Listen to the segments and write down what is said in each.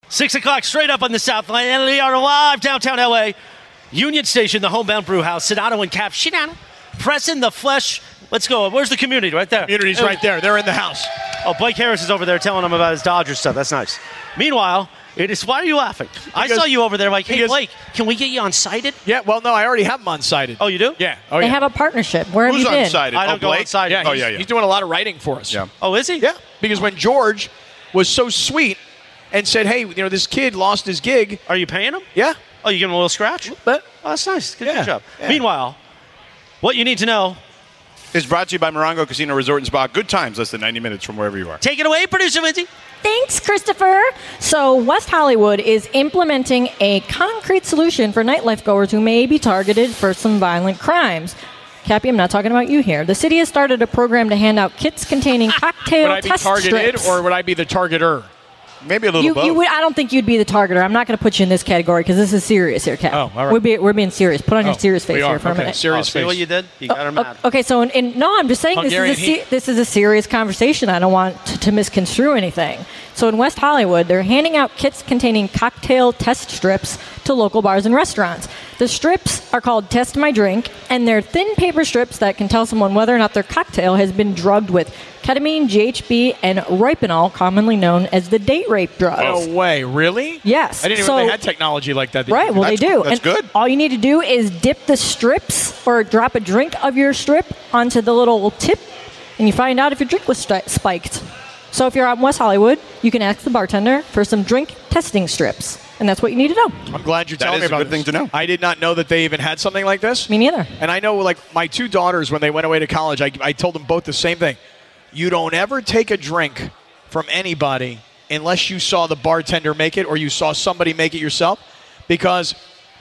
6 o'clock straight up on the South Line. And we are live downtown LA. Union Station, the homebound brew house. Sedano and Cap. Sedano. Pressing the flesh. Let's go. Where's the community? Right there. Community's right there. They're in the house. Oh, Blake Harris is over there telling them about his Dodgers stuff. That's nice. Meanwhile, it is. Why are you laughing? I saw you over there like, hey, Blake, can we get you unsighted? Yeah, well, no, I already have him unsighted. Oh, you do? Yeah. They have a partnership. Where have Who's you been? unsighted? I don't go Blake? outside. Yeah, he's doing a lot of writing for us. Yeah. Oh, is he? Yeah, because when George was so sweet and said, hey, this kid lost his gig. Are you paying him? Yeah. Oh, you give him a little scratch? But Oh, that's nice. Good Yeah. job. Yeah. Meanwhile, what you need to know. Is brought to you by Morongo Casino Resort and Spa. Good times, less than 90 minutes from wherever you are. Take it away, producer Lindsay. Thanks, Christopher. So, West Hollywood is implementing a concrete solution for nightlife goers who may be targeted for some violent crimes. Cappy, I'm not talking about you here. The city has started a program to hand out kits containing cocktail would I be test targeted strips. or would I be the targeter? Maybe a little both. I don't think you'd be the targeter. I'm not going to put you in this category because this is serious here, Cap. Oh, all right. We're being serious. Put on your serious face we are. here for a Okay, minute. serious See face. what you did? You got her mad. Okay, so no, I'm just saying Hungarian this is a serious conversation. I don't want to misconstrue anything. So in West Hollywood, they're handing out kits containing cocktail test strips to local bars and restaurants. The strips are called Test My Drink, and they're thin paper strips that can tell someone whether or not their cocktail has been drugged with ketamine, GHB, and Rohypnol, commonly known as the date rape drug. No way. Really? Yes. I didn't even know they had technology like that. Right, well, they do. That's and good. All you need to do is dip the strips or drop a drink of your strip onto the little tip, and you find out if your drink was spiked. So if you're out in West Hollywood, you can ask the bartender for some drink testing strips, and that's what you need to know. I'm glad you're That telling me is a about good thing this. to know. I did not know that they even had something like this. Me neither. And I know, like, my two daughters, when they went away to college, I told them both the same thing. You don't ever take a drink from anybody unless you saw the bartender make it or you saw somebody make it yourself. Because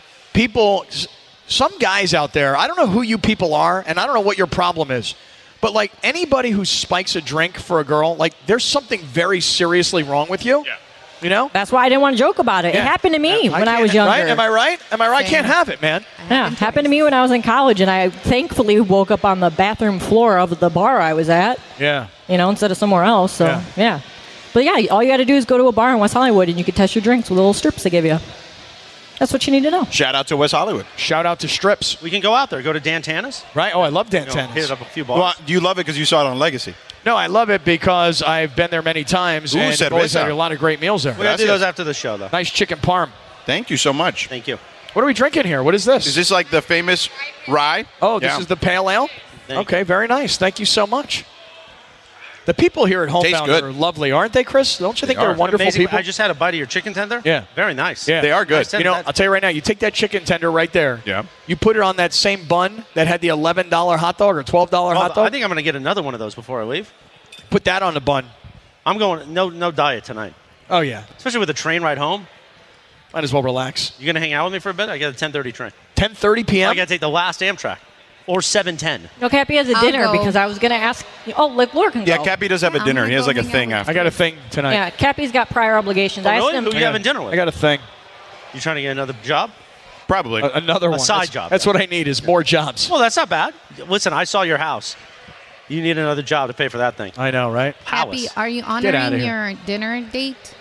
some guys out there, I don't know who you people are, and I don't know what your problem is, but, like, anybody who spikes a drink for a girl, like, there's something very seriously wrong with you. Yeah. You know? That's why I didn't want to joke about it. Yeah. It happened to me when I can't- was younger. Right? Am I right? I Same. can't have it, man. Yeah, happened to me when I was in college, and I thankfully woke up on the bathroom floor of the bar I was at, Yeah. instead of somewhere else. So, yeah. But, yeah, all you got to do is go to a bar in West Hollywood, and you can test your drinks with little strips they give you. That's what you need to know. Shout out to West Hollywood. Shout out to Strips. We can go out there. Go to Dan Tana's. Right? Oh, I love Dan Hit Tana's. up a few bars. Well, do you love it because you saw it on Legacy? No, I love it because I've been there many times Ooh, and I've always cerveza. had a lot of great meals there. We're going to do Gracias. those after the show, though. Nice chicken parm. Thank you so much. Thank you. What are we drinking here? What is this? Is this like the famous rye? Oh, this Yeah. is the pale ale? Thank Okay, very nice. Thank you so much. The people here at Tastes Homebound good. are lovely, aren't they, Chris? Don't you think They they're are. wonderful Amazing. people? I just had a bite of your chicken tender. Yeah. Very nice. Yeah. They are good. Nice. You know, I'll tell you right now, you take that chicken tender right there. Yeah. You put it on that same bun that had the $11 hot dog or $12 hot dog. I think I'm going to get another one of those before I leave. Put that on the bun. I'm going no diet tonight, Oh, yeah. especially with the train ride home. Might as well relax. You going to hang out with me for a bit? I got a 10:30 train. 10:30 p.m.? I got to take the last Amtrak, or 7:10. No, Cappy has a I'll dinner go. because I was going to ask. Oh, like Laura can go. Yeah, Cappy does have a I'm dinner. gonna He has go like a hang thing out after. I got a thing tonight. Yeah, Cappy's got prior obligations. I asked Really? him. Who you having dinner with? I got a thing. You trying to get another job? Probably. Another one. side That's- job. That's what I need is more jobs. Well, that's not bad. Listen, I saw your house. You need another job to pay for that thing. I know, right? Palace. Happy, are you outta honoring here. your dinner date?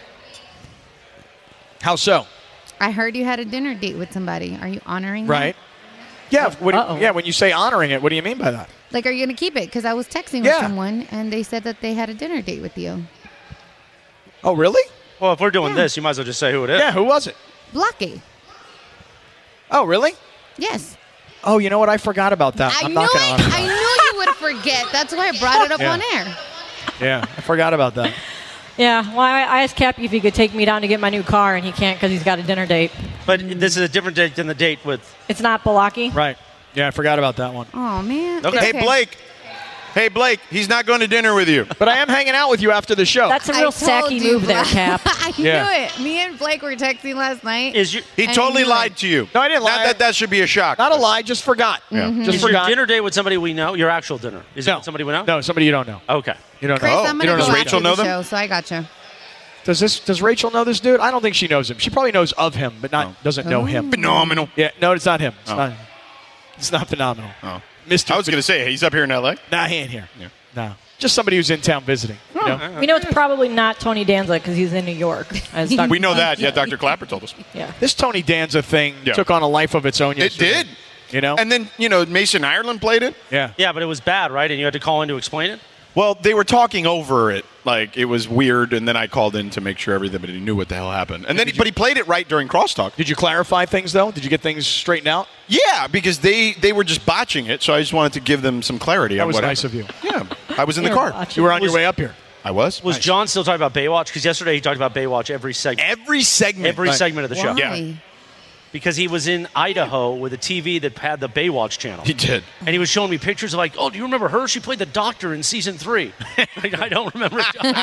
How so? I heard you had a dinner date with somebody. Are you honoring that? Right. Yeah. Uh-oh. Yeah. When you say honoring it, what do you mean by that? Like, are you going to keep it? Because I was texting Yeah. with someone, and they said that they had a dinner date with you. Oh, really? Well, if we're doing this, you might as well just say who it is. Yeah. Who was it? Blocky. Oh, really? Yes. Oh, you know what? I forgot about that. I I'm knew not going to honor I that. knew you would forget. That's why I brought it up Yeah. on air. Yeah, I forgot about that. Yeah, well, I asked Cappy if he could take me down to get my new car, and he can't because he's got a dinner date. But this is a different date than the date with. It's not Balaki. Right. Yeah, I forgot about that one. Oh, man. Okay. It's Hey, Blake. Hey, Blake. He's not going to dinner with you. But I am hanging out with you after the show. That's a I real told sacky you, move there, Blake. Cap. I Yeah. knew it. Me and Blake were texting last night. Is your He And totally you- lied to you. No, I didn't lie. Not that that should be a shock. Not a lie, just forgot. Yeah. Just is your forgot. dinner date with somebody we know? Your actual dinner? Is it No. with somebody we know? No, somebody you don't know. Okay. You don't Chris, know. Oh, I'm you going to don't go know. after Rachel the know them? show, so I got you. Does Rachel know this dude? I don't think she knows him. She probably knows of him, but doesn't know him. Phenomenal. Yeah, no, it's not him. It's Oh. not him. It's not phenomenal. Oh. Mr. I was going to say, he's up here in L.A. Nah, he ain't here. Yeah. No. just somebody who's in town visiting. You know? We know it's probably not Tony Danza because he's in New York. As Dr. We know that. Yeah, Dr. Clapper told us. Yeah. This Tony Danza thing Yeah. took on a life of its own It yesterday. did. You know? And then, Mason Ireland played it. Yeah. Yeah, but it was bad, right? And you had to call in to explain it? Well, they were talking over it. Like, it was weird, and then I called in to make sure everybody knew what the hell happened. And then, but he played it right during crosstalk. Did you clarify things, though? Did you get things straightened out? Yeah, because they were just botching it, so I just wanted to give them some clarity That on was what nice happened. of you. Yeah, I was in the You're car. watching. You were on your way up here. I was. Was John still talking about Baywatch? Because yesterday he talked about Baywatch every segment. Every segment. Every segment of the show. Yeah. Why? Because he was in Idaho with a TV that had the Baywatch channel. He did. And he was showing me pictures of do you remember her? She played the doctor in season 3. I don't remember.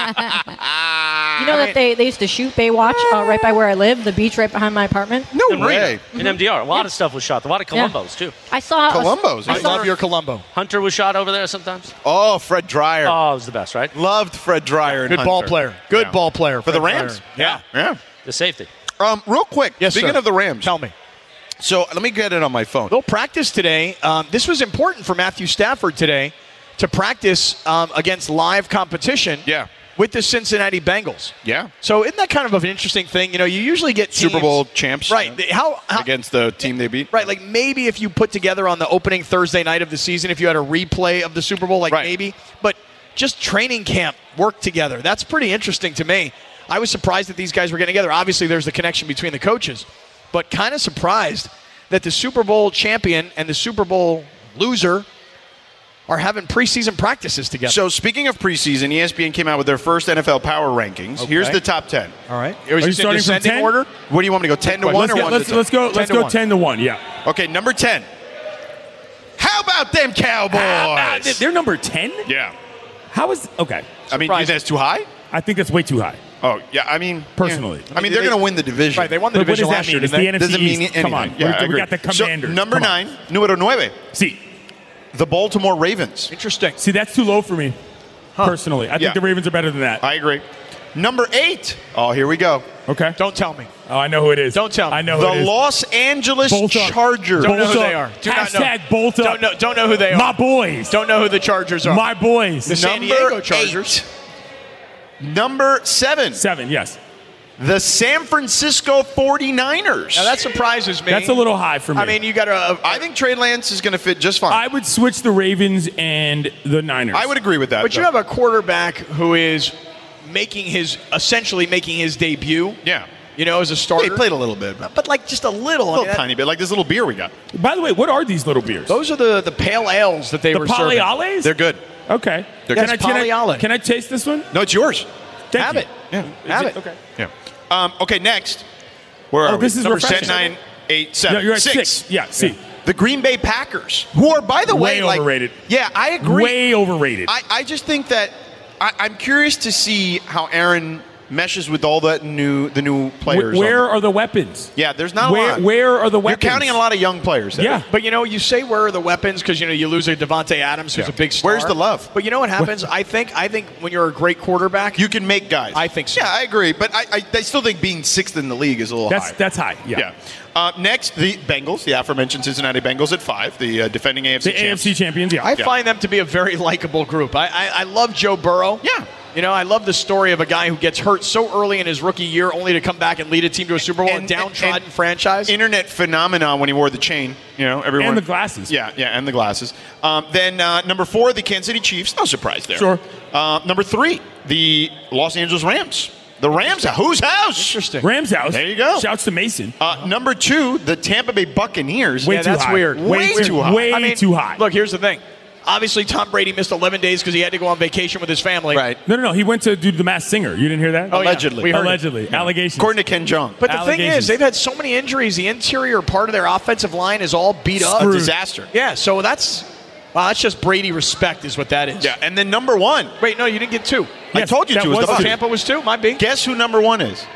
You know that they used to shoot Baywatch right by where I live, the beach right behind my apartment? No In Marina, way. in MDR. A lot of stuff was shot. A lot of Columbos, too. I saw Columbos. I love your Columbo. Hunter was shot over there sometimes. Oh, Fred Dreyer. Oh, it was the best, right? Loved Fred Dreyer. Good and ball Hunter. player. Good Yeah. ball player. For the Fred Rams? Dreyer. Yeah. Yeah. The safety. Real quick. Yes, Speaking sir. of the Rams. Tell me. So let me get it on my phone. They'll practice today. This was important for Matthew Stafford today to practice against live competition Yeah. with the Cincinnati Bengals. Yeah. So isn't that kind of an interesting thing? You usually get teams, Super Bowl champs. Right. How Against the team they beat. Right, like maybe if you put together on the opening Thursday night of the season, if you had a replay of the Super Bowl, Right. maybe. But just training camp work together. That's pretty interesting to me. I was surprised that these guys were getting together. Obviously, there's the connection between the coaches, but kind of surprised that the Super Bowl champion and the Super Bowl loser are having preseason practices together. So speaking of preseason, ESPN came out with their first NFL power rankings. Okay. Here's the top 10. all right. Are you starting from 10? order? What do you want me to go 10 to 1 or 1 to 10? Let's go 10 to 1. 10 to 1. Yeah. Okay, number 10. How about them Cowboys? They're number 10? Yeah. How is okay? I mean, you think that's too high? I think that's way too high. Oh, yeah. I mean, Personally. yeah. I mean, they're going to win the division. Right, they won the But what division does that last year, mean? It's didn't they? the NFC Doesn't mean East. anything. Come on. Yeah, I we agree. got the Commanders. So, number Come on. 9, número 9, See, the Baltimore Ravens. Interesting. see, that's too low for me. Personally, I Yeah. think the Ravens are better than that. I agree. Number 8. Oh, here we go. Okay. Don't tell me. Oh, I know who it is. Don't tell me. I know who it The is. Los Angeles Bolt up. Chargers. Don't know Bolt who up. they are. Do not know. Hashtag bolt up. Don't know who they are. My boys. Don't know who the Chargers are. My boys. The San Diego Chargers. 8. Number 7. 7, yes. The San Francisco 49ers. Now that surprises me. That's a little high for me. I mean, you got to. I think Trey Lance is going to fit just fine. I would switch the Ravens and the Niners. I would agree with that. But you though. have a quarterback who is essentially making his debut. Yeah. As a starter. He played a little bit. but like just a little. A little tiny bit, like this little beer we got. By the way, what are these little beers? Those are the pale ales that they the were serving. Polyales? They're good. Okay. They're Can good. I, can I taste this one? No, it's yours. Thank Have you. it. Yeah. Have it. Okay. Yeah. Okay, next. Where are we? this is Number refreshing. 10, 9, 8, 7. No, you're at 6. Yeah, see. The Green Bay Packers, who are, by the way, Way overrated. Yeah, I agree. Way overrated. I just think that I'm curious to see how Aaron meshes with all the new players. Where are the weapons? Yeah, there's not a lot. Where are the weapons? You're counting on a lot of young players there. Yeah. But you say where are the weapons because you lose a Devontae Adams who's Yeah. a big star. Where's the love? But you know what happens? I think when you're a great quarterback, You can make guys. I think so. Yeah, I agree. But I still think being 6th in the league is a little high. That's high. Yeah. Yeah. Next, the Bengals, the aforementioned Cincinnati Bengals at 5, the defending AFC The champs. AFC champions. Yeah. I find them to be a very likable group. I love Joe Burrow. Yeah. I love the story of a guy who gets hurt so early in his rookie year only to come back and lead a team to a Super Bowl, a downtrodden franchise. Internet phenomenon when he wore the chain. Everyone. And the glasses. Yeah, and the glasses. Then number 4, the Kansas City Chiefs. No surprise there. Sure. Number 3, the Los Angeles Rams. The Rams, whose house? Interesting. Rams house. There you go. Shouts to Mason. Number 2, the Tampa Bay Buccaneers. Way Yeah, too that's high. weird. Way too high. Way too high. Look, here's the thing. Obviously, Tom Brady missed 11 days because he had to go on vacation with his family. Right. No. He went to do the Masked Singer. You didn't hear that? Oh, yeah. Allegedly. We heard it. Allegedly. Allegations. According to Ken Jeong. But the thing is, Allegations. they've had so many injuries. The interior part of their offensive line is all beat up. a disaster. Yeah, so that's just Brady respect is what that is. Yeah, and then number 1. Wait, no, you didn't get 2. I Yes, told you that 2 was was the two. Bucs. Tampa was 2, might be. Guess who number 1 is?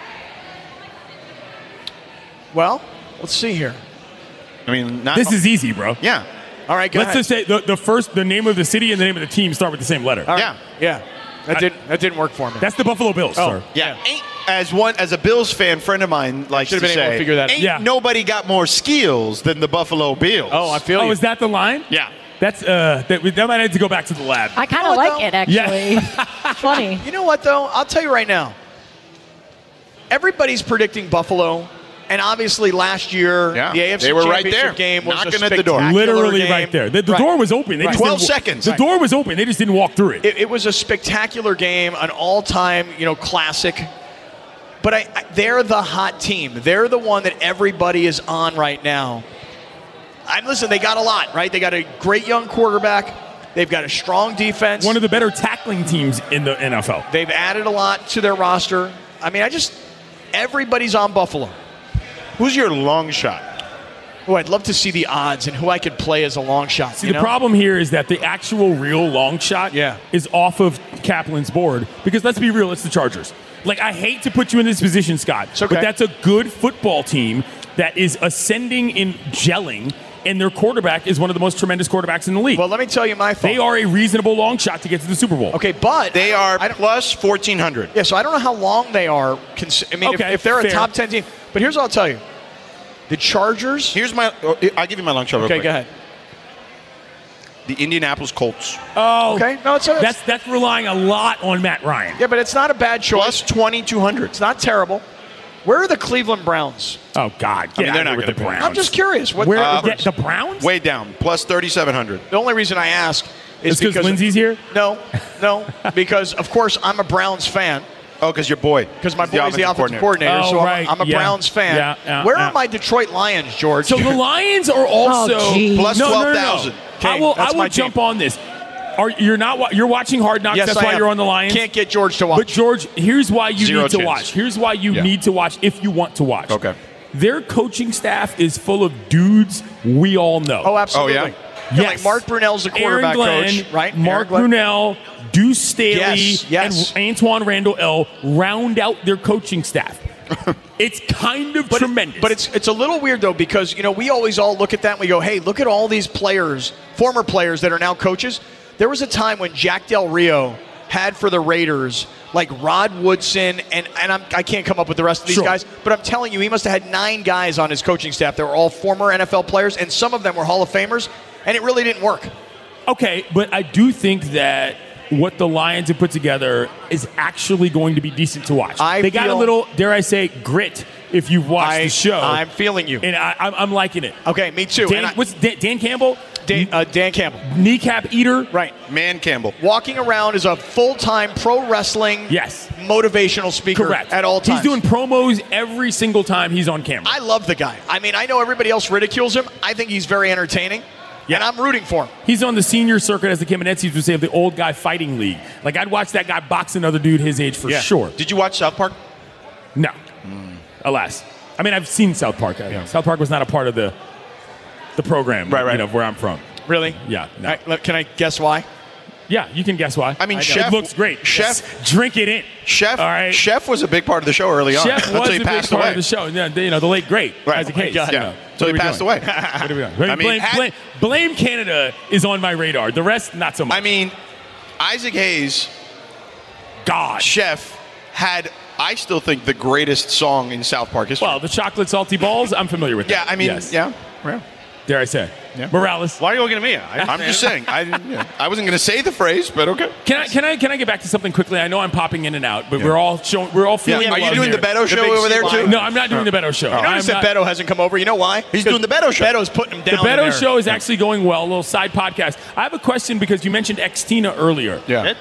Well, let's see here. I mean, not. This is easy, bro. Yeah. All right, go Let's ahead. just say the name of the city and the name of the team start with the same letter. All right. Yeah. Yeah. That didn't work for me. That's the Buffalo Bills, sir. Yeah. As a Bills fan friend of mine likes Should've to been say, able to figure that out. ain't Yeah. nobody got more skills than the Buffalo Bills. I feel Oh, you. is that the line? Yeah. That's that might have to go back to the lab. I kind You of know what, like though? it, actually. Funny. You know what, though? I'll tell you right now. Everybody's predicting Buffalo, and obviously last year, Yeah, the AFC they were right Championship there, game was knocking a at the door. spectacular Literally game. right there. The Right. door was open. They Right. just 12 didn't- seconds. The door was open. They just didn't walk through it. It was a spectacular game, an all-time, classic. But they're the hot team. They're the one that everybody is on right now. Listen, they got a lot, right? They got a great young quarterback. They've got a strong defense. One of the better tackling teams in the NFL. They've added a lot to their roster. I mean, everybody's on Buffalo. Who's your long shot? Oh, I'd love to see the odds and who I could play as a long shot. See, the problem here is that the actual real long shot Yeah. is off of Kaplan's board because let's be real, it's the Chargers. Like, I hate to put you in this position, Scott, It's okay. but that's a good football team that is ascending and gelling, and their quarterback is one of the most tremendous quarterbacks in the league. Well, let me tell you my thought. They are a reasonable long shot to get to the Super Bowl. Okay, but They are I don't- plus 1,400. Yeah, so I don't know how long they are. I mean, Okay, if they're fair. a top 10 team. But here's what I'll tell you. The Chargers. I'll give you my long shot real Okay, quick. go ahead. The Indianapolis Colts. Oh, Okay, no, that's relying a lot on Matt Ryan. yeah, but it's not a bad choice. Plus 2,200. It's not terrible. Where are the Cleveland Browns? Oh, God. Get mean, out they're of not here with gonna the pay. Browns. I'm just curious. What, Where, uh, the Browns? Way down. Plus 3,700. the only reason I ask is It's because Lindsay's here? No, because of course I'm a Browns fan. Oh, because your boy. Because my boy is the offensive coordinator, Oh, so right. I'm a Yeah. Browns fan. Yeah, Where yeah. are my Detroit Lions, George? So the Lions are also Oh, geez. Plus no, 12,000. I will That's my jump team. on this. You're watching Hard Knocks? yes, That's I why am. you're on the Lions. Can't get George to watch. But George, here's why you Zero need to chance. watch. Here's why you Yeah. need to watch if you want to watch. Okay. Their coaching staff is full of dudes we all know. Oh, absolutely. Oh, yeah? Yeah, Yes. like Mark Brunell's the quarterback Aaron Glenn, coach, right? Mark Aaron Glenn. Brunell, Deuce Staley, Yes. and Antoine Randall L. round out their coaching staff. It's kind of tremendous. But it's a little weird though because we always all look at that and we go, hey, look at all these players, former players that are now coaches. There was a time when Jack Del Rio had for the Raiders like Rod Woodson and I can't come up with the rest of these Sure. guys, but I'm telling you, he must have had 9 guys on his coaching staff that were all former NFL players, and some of them were Hall of Famers, and it really didn't work. Okay, but I do think that what the Lions have put together is actually going to be decent to watch. They got a feel- little, dare I say, grit if you've watched the show. I'm feeling you. And I'm liking it. Okay, me too. Dan, And what's Dan Campbell? Dan Campbell. Kneecap eater? Right. Man Campbell. Walking around as a full-time pro wrestling Yes. motivational speaker Correct. at all times. He's doing promos every single time he's on camera. I love the guy. I mean, I know everybody else ridicules him. I think he's very entertaining, and I'm rooting for him. He's on the senior circuit, as the Kamenetsis would say, of the old guy fighting league. Like, I'd watch that guy box another dude his age for sure. Did you watch South Park? No. Alas. I mean, I've seen South Park. South Park was not a part of the program, Right. where I'm from. Really? Yeah. No. Can I guess why? Yeah, you can guess why. I mean, it Chef looks great. Chef Drink it in. Chef. All right. Chef was a big part of the show early on. Chef until was he a big passed part away. of the show. Yeah, the late great Right. Isaac Oh my Hayes. God. you Yeah. know. So What he are we passed doing? away. What are we doing? I mean, blame Canada is on my radar. The rest, not so much. I mean, Isaac Hayes, God. Chef, had, I still think, the greatest song in South Park history. Well, the chocolate salty balls, I'm familiar with yeah, that. I mean, Yes. yeah. Dare I say. Yeah. Morales. Why are you looking at me? I'm just saying. I wasn't going to say the phrase, but okay. Can I get back to something quickly? I know I'm popping in and out, but we're all feeling Are you love doing here. the Beto show big over there C-line. too? No, I'm not doing the Beto show. I noticed that Beto hasn't come over. You know why? He's doing the Beto show. Beto's putting him The down. in Beto there. show is actually going well. A little side podcast. I have a question because you mentioned Xtina earlier. Yeah.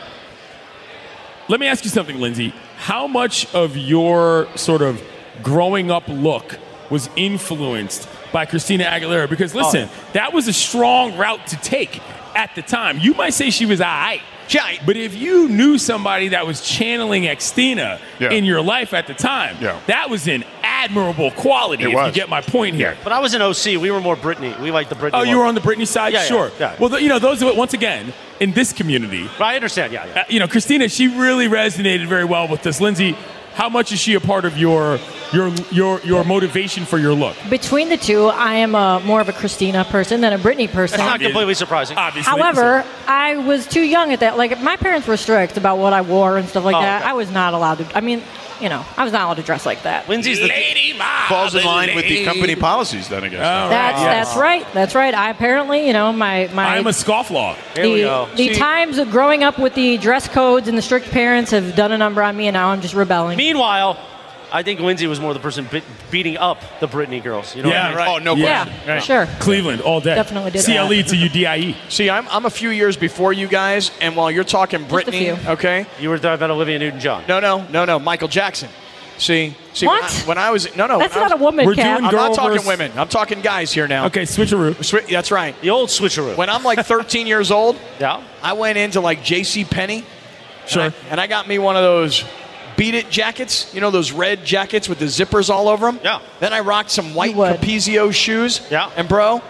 Let me ask you something, Lindsay. How much of your sort of growing up look was influenced by Christina Aguilera? Because listen, that was a strong route to take at the time. You might say she was aight. But if you knew somebody that was channeling Xtina in your life at the time, that was an admirable quality, if you get my point here. But I was in OC. We were more Britney. We liked the Britney. Oh, you were on the Britney side? Yeah, yeah, sure. yeah. Well, those of it, once again, in this community. But I understand, yeah. Christina, she really resonated very well with this. Lindsay, how much is she a part of your motivation for your look? Between the two, I am more of a Christina person than a Britney person. That's not completely surprising. Obviously. However, I was too young at that. Like, my parents were strict about what I wore and stuff like that. Okay. I was not allowed to. I mean, I was not allowed to dress like that. Lindsay's the Falls in line with the company policies, then I guess. That's right. That's right. I apparently, my I'm a scofflaw. Here we go. The times of growing up with the dress codes and the strict parents have done a number on me, and now I'm just rebelling. Meanwhile, I think Lindsay was more the person beating up the Britney girls. You know what I mean? Right. Oh, no question. Yeah, Right. sure. Cleveland all day. Definitely did CLE that. to UDIE. See, I'm a few years before you guys, and while you're talking a Britney, few. okay? You were talking about Olivia Newton-John. No, Michael Jackson. See, What? when I was That's when I not was- a woman, We're Cap. doing I'm not girl talking versus- women. I'm talking guys here now. Okay, switcheroo. That's right. The old switcheroo. When I'm like 13 years old, Yeah. I went into like J.C. Penney. Sure. And I got me one of those Beat It jackets. You know those red jackets with the zippers all over them? Yeah. Then I rocked some white You would. Capezio shoes. Yeah. And bro,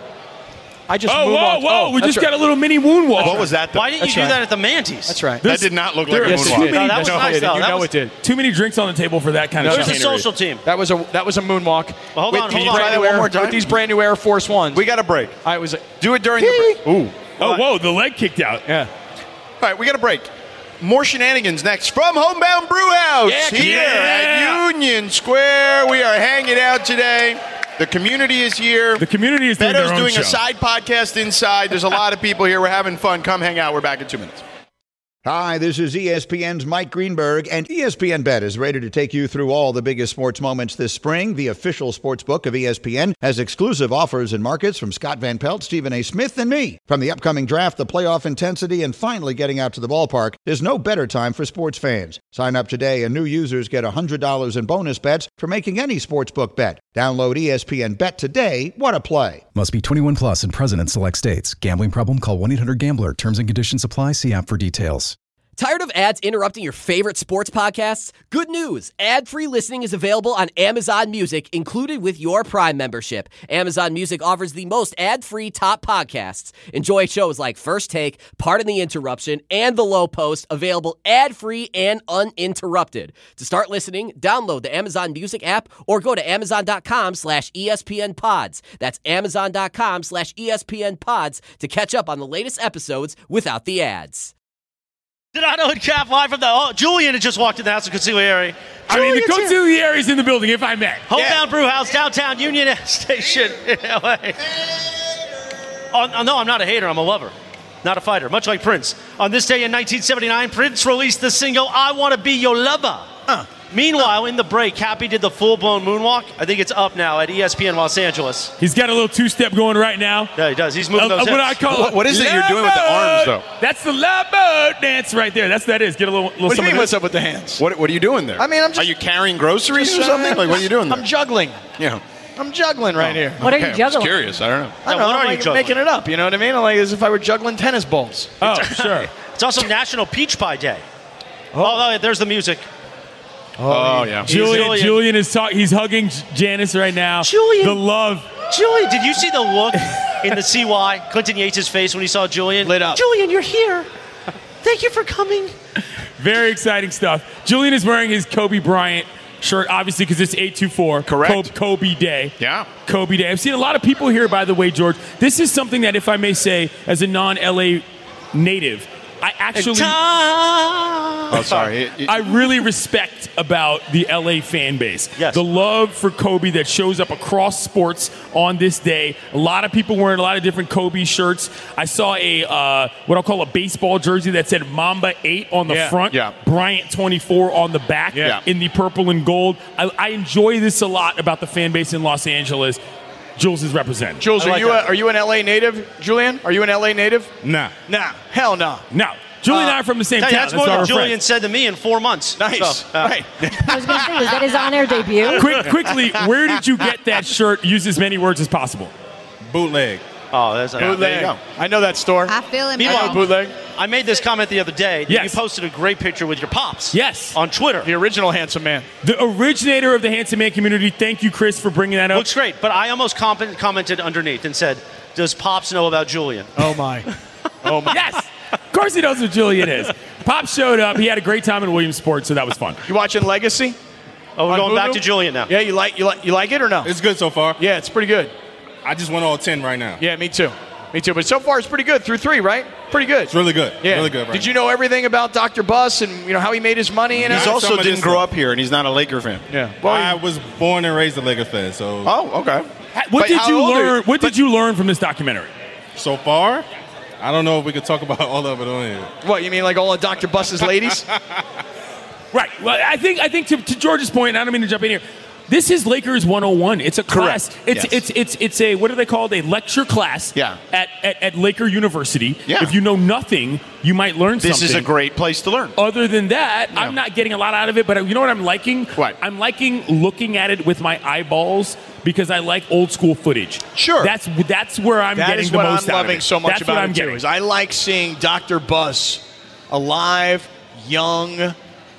I just Oh, moonwalked. whoa. We that's just right. got a little mini moonwalk. What was that, though? Why didn't you That's do right. that at the Mantis? That's right. That did not look like a Yes, it moonwalk. did. No, that was No, nice, it did. though. You That know was- it did. Too many drinks on the table for that kind of Where's the chicanery. social team? That was a moonwalk. Well, hold with on, these hold on. brand Try that new one more Air- time. With these brand new Air Force Ones. We got a break. I was Do it during the break. Ooh. Oh, whoa, the leg kicked out. yeah. All right, we got a break. More shenanigans next from Homebound Brewhouse Yeah, here yeah. at Union Square. We are hanging out today. The community is here. The community is doing Beto's their own doing show. a side podcast inside. There's a lot of people here. We're having fun. Come hang out. We're back in 2 minutes. Hi, this is ESPN's Mike Greenberg, and ESPN Bet is ready to take you through all the biggest sports moments this spring. The official sports book of ESPN has exclusive offers and markets from Scott Van Pelt, Stephen A. Smith, and me. From the upcoming draft, the playoff intensity, and finally getting out to the ballpark, there's no better time for sports fans. Sign up today, and new users get $100 in bonus bets for making any sportsbook bet. Download ESPN Bet today. What a play. Must be 21 plus and present in select states. Gambling problem? Call 1-800-GAMBLER. Terms and conditions apply. See app for details. Tired of ads interrupting your favorite sports podcasts? Good news! Ad-free listening is available on Amazon Music, included with your Prime membership. Amazon Music offers the most ad-free top podcasts. Enjoy shows like First Take, Pardon the Interruption, and The Low Post, available ad-free and uninterrupted. To start listening, download the Amazon Music app or go to amazon.com/ESPN Pods. That's amazon.com/ESPN Pods to catch up on the latest episodes without the ads. Donato and Cap live from the. Julian had just walked in the house of consigliere. I mean, the Julian's here. consigliere is in the building, if I may. Homebound Brew House, downtown Union Station in LA. Oh, no, I'm not a hater. I'm a lover, not a fighter. Much like Prince. On this day in 1979, Prince released the single "I Want to Be Your Lover." Meanwhile, in the break, Cappy did the full-blown moonwalk. I think it's up now at ESPN Los Angeles. He's got a little two-step going right now. Yeah, he does. He's moving those What hips. I call What is it you're doing with the arms, though? That's the love boat dance right there. That's that is. Get a little What do you some mean? of What's this. up with the hands? What are you doing there? I mean, I'm just- Are you carrying groceries or something? Like, what are you doing there? I'm juggling. Yeah. I'm juggling right here. What are Okay, you I'm juggling? just curious. I don't know. I don't what know. are I'm you like juggling? making it up. You know what I mean? Like as if I were juggling tennis balls. Oh, sure. It's also National Peach Pie Day. Oh, there's the music. Oh, yeah. Julian is talking. He's hugging Janice right now. Julian. The love. Julian, did you see the look in the CY, Clinton Yates' face when he saw Julian? Lit up. Julian, you're here. Thank you for coming. Very exciting stuff. Julian is wearing his Kobe Bryant shirt, obviously, because it's 8/24. Correct. Kobe Day. Yeah. Kobe Day. I've seen a lot of people here, by the way, George. This is something that, if I may say, as a non-LA native, I actually... Oh, sorry. I really respect about the LA fan base. Yes. The love for Kobe that shows up across sports on this day. A lot of people wearing a lot of different Kobe shirts. I saw a what I'll call a baseball jersey that said Mamba 8 on the Yeah. front, Yeah. Bryant 24 on the back Yeah. in the purple and gold. I enjoy this a lot about the fan base in Los Angeles. Jules is representing. Jules, I like are you an LA native? Julian, are you an LA native? Nah. Nah. Hell no. Now, Julie and I are from the same Tell town. you, that's more why than we're Julian friends. said to me in 4 months. Nice. So, right. I was going to say, was that his on-air debut? Quickly, where did you get that shirt? Use as many words as possible. Bootleg. Oh, that's There you go. I know that store. I feel it. Meanwhile, man. Bootleg. I made this comment the other day. That Yes. You posted a great picture with your pops. Yes. On Twitter. The original handsome man. The originator of the Handsome Man community. Thank you, Chris, for bringing that up. Looks great, but I almost commented underneath and said, "Does Pops know about Julian?" Oh my. Oh my. Yes. Of course he knows who Julian is. Pop showed up. He had a great time in Williamsport, so that was fun. You watching Legacy? Oh, we're On going back Hulu? to Julian now. Yeah, you like it or no? It's good so far. Yeah, it's pretty good. I just went all 10 right now. Yeah, me too. Me too. But so far it's pretty good through 3, right? Pretty good. It's really good. Yeah. Really good. Right Did you know everything about Dr. Buss and how he made his money? And He's everything? also some of didn't this grow stuff. up here, and he's not a Laker fan. Yeah. I was born and raised a Lakers fan, so Oh, okay. What But did how you old are learn? you? What did you learn from this documentary? so far, I don't know if we could talk about all of it on here. What, you mean like all of Dr. Buss's ladies? Right. Well, I think to George's point, and I don't mean to jump in here. This is Lakers 101. It's a class. Correct. It's a what are they called? A lecture class. Yeah. At Laker University. Yeah. If you know nothing, you might learn something. This is a great place to learn. Other than that, I'm not getting a lot out of it. But you know what I'm liking? What? I'm liking looking at it with my eyeballs because I like old school footage. Sure. That's where I'm That getting is the what most I'm out of loving it. so much That's about what I'm it, too, getting. is I like seeing Dr. Buss alive, young,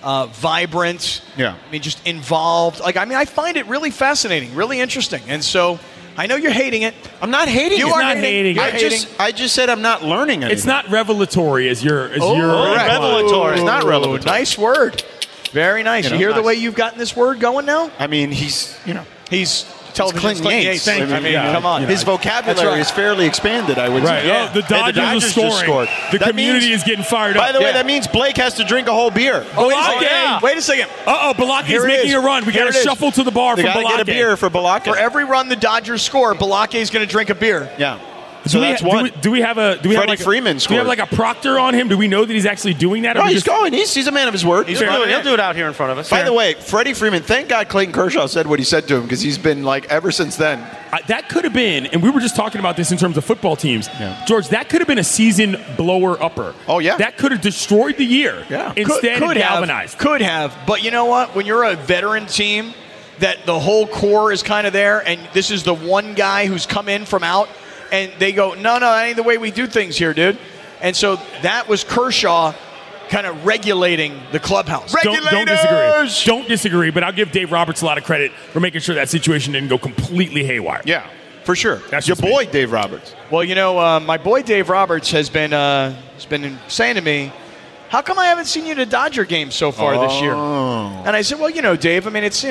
vibrant. Yeah. I mean, just involved. I find it really fascinating, really interesting. And so I know you're hating it. I'm not hating You it. are not hating it. I just said I'm not learning anything. It's not revelatory as your correct. Revelatory. It's not relevant. Nice word. Very nice. You You, know, hear the nice. way you've gotten this word going now? I mean, he's, He's television's Clinton Yates. I mean, come on. His vocabulary That's right. is fairly expanded, I would Right. say. Oh, the And Dodgers are just scoring. scored. The That community means- is getting fired By up. the way, Yeah. that means Blake has to drink a whole beer. Balake. Wait a second. Balake's Here it making is. a run. We Here got it to is. shuffle to the bar They for got to Balake. get a beer for Balake. For every run the Dodgers score, Balake is going to drink a beer. Yeah. Do So we that's ha- one. Do we have Freddie Freeman Do we scored. have like a proctor on him? Do we know that he's actually doing that? Or No, we he's just- going. He's a man of his word. He'll do it out here in front of us. By the way, Freddie Freeman, thank God Clayton Kershaw said what he said to him because he's been ever since then. That could have been, and we were just talking about this in terms of football teams. Yeah. George, that could have been a season blower upper. Oh, yeah. That could have destroyed the year. Yeah. Instead, it galvanized. Could have. But you know what? When you're a veteran team, that the whole core is kind of there, and this is the one guy who's come in from out, and they go, no, that ain't the way we do things here, dude. And so that was Kershaw kind of regulating the clubhouse. Don't disagree. Don't disagree, but I'll give Dave Roberts a lot of credit for making sure that situation didn't go completely haywire. Yeah, for sure. That's your just me. boy, Dave Roberts. Well, my boy Dave Roberts has been saying to me, how come I haven't seen you at a Dodger game so far this year? And I said, well, Dave, I mean, it's,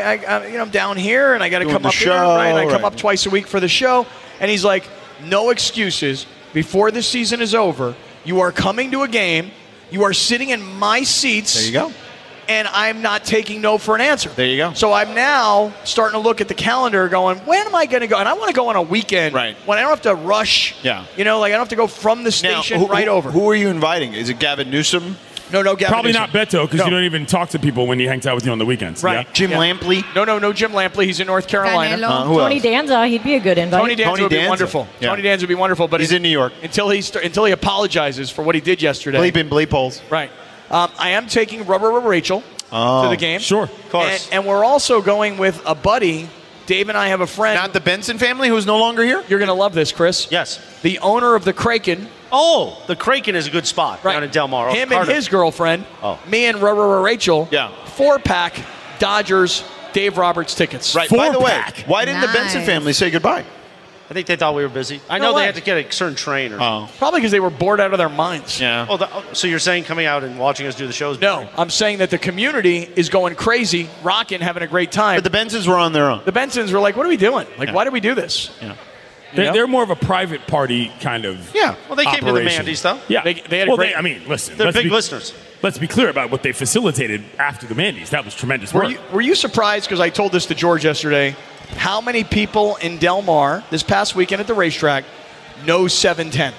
I'm down here and I got to Doing come the up show, here, right? I come right. up twice a week for the show. And he's like, no excuses. Before the season is over, you are coming to a game. You are sitting in my seats. There you go. And I'm not taking no for an answer. There you go. So I'm now starting to look at the calendar going, when am I going to go? And I want to go on a weekend Right. when I don't have to rush. Yeah. I don't have to go from the station right over. Who are you inviting? Is it Gavin Newsom? No, Gavin Probably Newsom. not Beto because No. you don't even talk to people when he hangs out with you on the weekends. Right. Yeah? Jim Lampley? No, Jim Lampley. He's in North Carolina. Canelo. Who Tony else? Danza, he'd be a good invite. Tony Danza would be Danza. wonderful. Yeah. Tony Danza would be wonderful, but He's in New York. until he apologizes for what he did yesterday. Bleep holes. Right. I am taking Rubber Rachel to the game. Sure. Of course. And we're also going with a buddy. Dave and I have a friend. Not the Benson family, who's no longer here? You're going to love this, Chris. Yes. The owner of the Kraken. Oh, the Kraken is a good spot down in Del Mar. Him Carter. and his girlfriend. Oh. Me and Rachel. Yeah. 4-pack Dodgers Dave Roberts tickets. Right. By the way, Four-pack. why didn't the Benson Nice. family say goodbye? I think they thought we were busy. I No know way. they had to get a certain train. Or Probably because they were bored out of their minds. Yeah. So you're saying coming out and watching us do the shows? No, I'm saying that the community is going crazy, rocking, having a great time. But the Bensons were on their own. The Bensons were like, what are we doing? Like, why do we do this? Yeah. They're more of a private party kind of. Yeah. Well, they came to the operation. Mandy's, though. Yeah. They had a great- listen. They're let's big be- listeners. Let's be clear about what they facilitated after the Mandy's. That was tremendous work. Were you surprised, because I told this to George yesterday, how many people in Del Mar this past weekend at the racetrack know 710?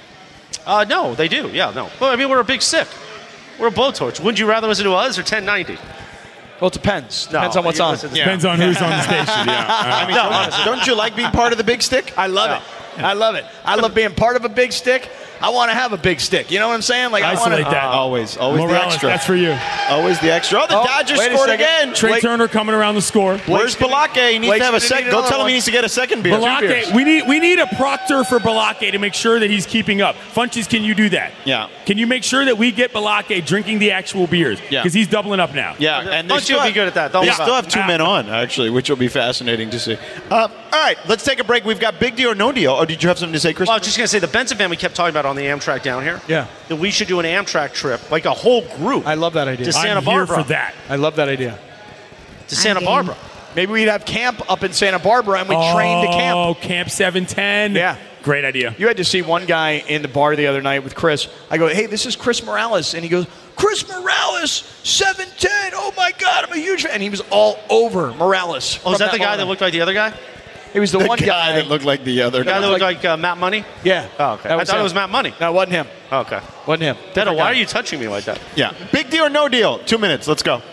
No, they do. Yeah, no. Well, I mean, we're a big stick. We're a blowtorch. Wouldn't you rather listen to us or 1090? Well, it depends. No, Depends on what's you on. listen to- Depends on who's on the station. Yeah. I mean, don't you like being part of the big stick? I love it. I love it. I love being part of a big stick. I want to have a big stick. You know what I'm saying? Like, Isolate I want that. Always the Morales, extra. that's for you. Always the extra. Oh, the Dodgers wait a scored second. again. Trey Blake- Turner coming around the score. Where's Balake? He needs Blake's to have a gonna second. need Go another tell him one. he needs to get a second beer. Balake, we need a proctor for Balake to make sure that he's keeping up. Funches, can you do that? Yeah. Can you make sure that we get Balake drinking the actual beers? Yeah. Because he's doubling up now. Yeah, and they Don't you still be good at that. Don't They worry still about have two men on, actually, which will be fascinating to see. All right, let's take a break. We've got big deal or no deal. Oh, did you have something to say, Chris? Well, I was just going to say, the Benson family kept talking about on the Amtrak down here. Yeah. That we should do an Amtrak trip, like a whole group. I love that idea. To Santa I'm here Barbara. for that. I love that idea. To Santa game. Barbara. Maybe we'd have camp up in Santa Barbara and we train to camp. Oh, Camp 710. Yeah. Great idea. You had to see one guy in the bar the other night with Chris. I go, hey, this is Chris Morales. And he goes, Chris Morales, 7'10". Oh, my God, I'm a huge fan. And he was all over Morales. Oh, is that the guy that looked like the other guy? It was the one guy that looked like the other The guy that looked like Matt Money? Yeah. Oh, okay. I thought it was Matt Money. No, it wasn't him. Oh, okay. Wasn't him. Dedo, why are you touching me like that? Yeah. Big deal or no deal? 2 minutes. Let's go.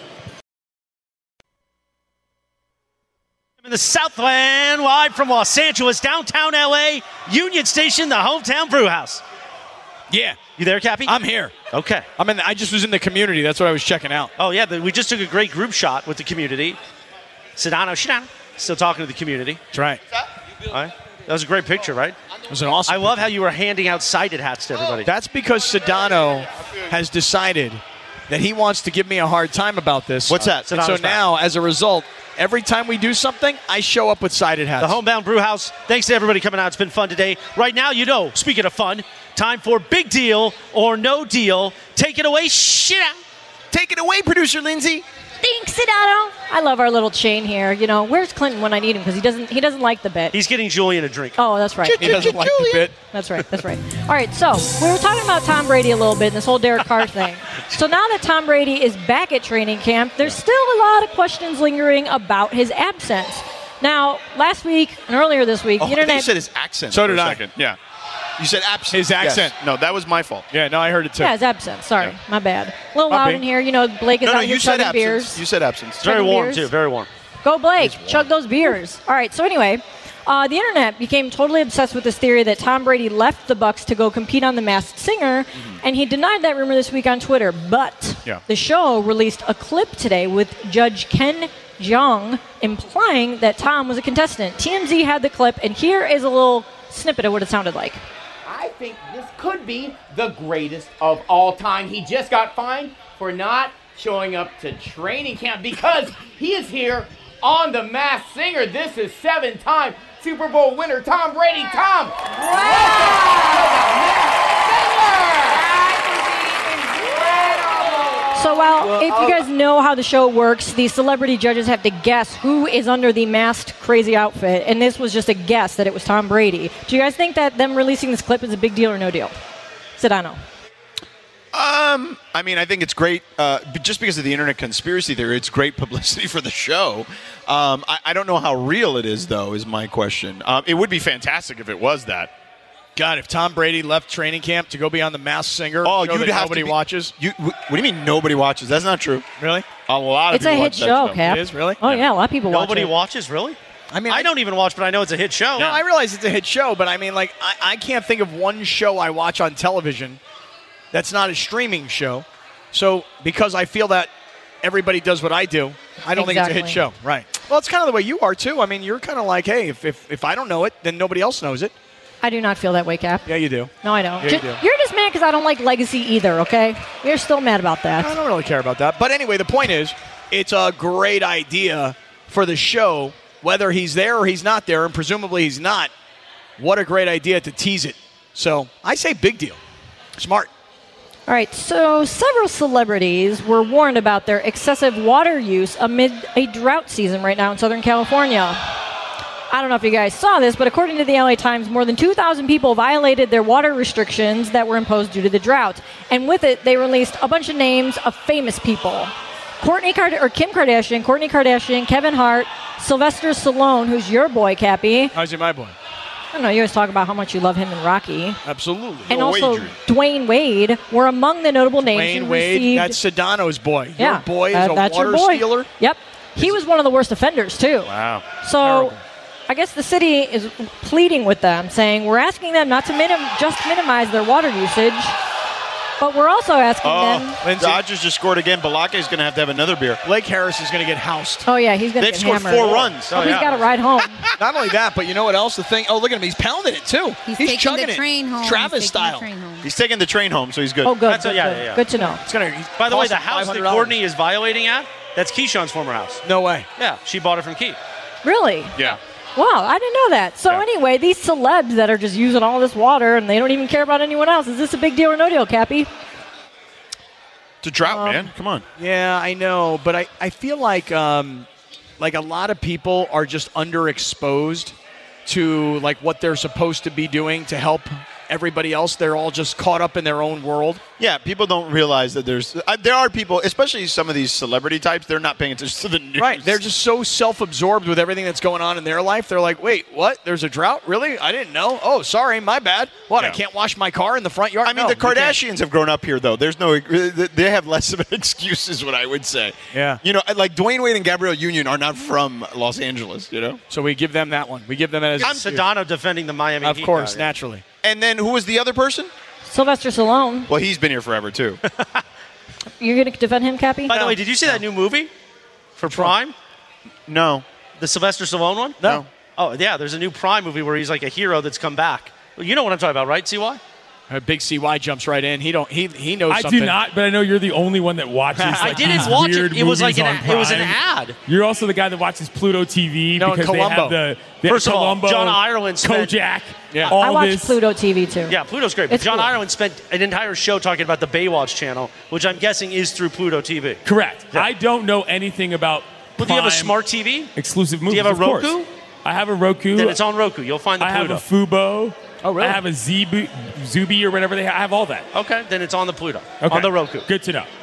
In the Southland, live from Los Angeles, downtown LA, Union Station, the hometown brew house. Yeah. You there, Cappy? I'm here. Okay. I just was in the community. That's what I was checking out. Oh, yeah. We just took a great group shot with the community. Sedano, still talking to the community. That's right. All right. That was a great picture, right? It was an awesome I love how you were handing out sighted hats to everybody. That's because Sedano has decided that he wants to give me a hard time about this. What's that? And so now, as a result, every time we do something, I show up with sided hats. The Homebound Brew House. Thanks to everybody coming out. It's been fun today. Right now, speaking of fun, time for Big Deal or No Deal. Take it away, shit out. Take it away, Producer Lindsay. Thanks, Sedano. I love our little chain here. Where's Clinton when I need him? Because he doesn't like the bit. He's getting Julian a drink. Oh, that's right. He doesn't like the bit. That's right. All right, so we were talking about Tom Brady a little bit and this whole Derek Carr thing. So now that Tom Brady is back at training camp, there's still a lot of questions lingering about his absence. Now, last week and earlier this week, the internet. You said his accent. So did for a I. second. Yeah. You said absent. His accent. Yes. No, that was my fault. Yeah, no, I heard it too. Yeah, his absence. Sorry, my bad. A little My loud bad. in here. Blake is No, out you here said chugging absence. beers. You said absence. It's very Chugging warm, beers. too. Very warm. Go, Blake. Chug those beers. All right, so anyway, the internet became totally obsessed with this theory that Tom Brady left the Bucs to go compete on The Masked Singer, and he denied that rumor this week on Twitter. But the show released a clip today with Judge Ken Jeong implying that Tom was a contestant. TMZ had the clip, and here is a little snippet of what it sounded like. I think this could be the greatest of all time. He just got fined for not showing up to training camp because he is here on The Masked Singer. This is 7-time Super Bowl winner Tom Brady. Tom, So if you guys know how the show works, the celebrity judges have to guess who is under the masked crazy outfit, and this was just a guess that it was Tom Brady. Do you guys think that them releasing this clip is a big deal or no deal? Sedano. I think it's great. Just because of the internet conspiracy theory, it's great publicity for the show. I don't know how real it is, though, is my question. It would be fantastic if it was that. God, if Tom Brady left training camp to go be on The Masked Singer, you'd that have nobody watches. What do you mean nobody watches? That's not true. Really? A lot of It's a people hit watch that show, Cap. It is, really? Oh, yeah, a lot of people watch it. Nobody watches, really? I don't even watch, but I know it's a hit show. No, I realize it's a hit show, but I can't think of one show I watch on television that's not a streaming show. So because I feel that everybody does what I do, I don't think it's a hit show. Right. Well, it's kind of the way you are, too. You're kind of like, hey, if I don't know it, then nobody else knows it. I do not feel that way, Cap. Yeah, you do. No, I don't. Yeah, you do. You're just mad because I don't like Legacy either, okay? You're still mad about that. I don't really care about that. But anyway, the point is, it's a great idea for the show, whether he's there or he's not there, and presumably he's not. What a great idea to tease it. So I say big deal. Smart. All right, so several celebrities were warned about their excessive water use amid a drought season right now in Southern California. I don't know if you guys saw this, but according to the LA Times, more than 2,000 people violated their water restrictions that were imposed due to the drought. And with it, they released a bunch of names of famous people. Kim Kardashian, Kourtney Kardashian, Kevin Hart, Sylvester Stallone, who's your boy, Cappy. How's he my boy? I don't know, you always talk about how much you love him in Rocky. Absolutely. And also Dwayne Wade were among the notable names. Dwayne Wade, that's Sedano's boy. Your boy is a water stealer? Yep. He was one of the worst offenders, too. Wow. So Terrible. I guess the city is pleading with them, saying we're asking them not to minimize their water usage, but we're also asking them. Dodgers just scored again. Balake is going to have another beer. Blake Harris is going to get housed. Oh, yeah, he's going to get hammered. They've scored 4 runs. He's got to ride home. Not only that, but you know what else? Look at him. He's pounding it, too. He's He's taking chugging the train it. home. Travis style. He's taking the train home, so he's good. Oh, good. Yeah. Good to know. By the way, the house that $500. Kourtney is violating at, that's Keyshawn's former house. No way. Yeah, she bought it from Key. Really? Yeah. Wow, I didn't know that. So anyway, these celebs that are just using all this water and they don't even care about anyone else, is this a big deal or no deal, Cappy? It's a drought, man. Come on. Yeah, I know, but I feel like a lot of people are just underexposed to like what they're supposed to be doing to help everybody else. They're all just caught up in their own world. Yeah, people don't realize that there are people, especially some of these celebrity types, they're not paying attention to the news. Right. They're just so self-absorbed with everything that's going on in their life. They're like, wait, what? There's a drought? Really? I didn't know. Oh, sorry, my bad. What, I can't wash my car in the front yard? I mean, the Kardashians have grown up here, though. They have less of an excuse, is what I would say. Yeah. You know, like Dwayne Wade and Gabrielle Union are not from Los Angeles, you know? So we give them that one. We give them as I'm Sedano defending the Miami Of Heat course, guy. naturally. And then who was the other person? Sylvester Stallone. Well, he's been here forever, too. You're going to defend him, Cappy? By the way, did you see that new movie for Prime? No. The Sylvester Stallone one? No. Oh, yeah, there's a new Prime movie where he's like a hero that's come back. Well, you know what I'm talking about, right, CY? Big CY jumps right in. He knows I something. do not, but I know you're the only one that watches. I Like, didn't these watch weird it. It was like movies on it was an Prime. ad. You're also the guy that watches Pluto TV No, because Columbo. they have the First of all, Columbo, John Ireland spent- Kojak. Yeah. all I watch this. Pluto TV too. Yeah, Pluto's great. But It's John cool. Ireland spent an entire show talking about the Baywatch channel, which I'm guessing is through Pluto TV. Correct. Yeah. I don't know anything about. But do you have a Prime smart TV? exclusive movies? you have a of course. Roku? I have a Roku. Then it's on Roku. You'll find the I have Pluto. a Fubo. Oh, really? I have a Zubi or whatever they have. I have all that. Okay, then it's on the Pluto. Okay. On the Roku. Good to know.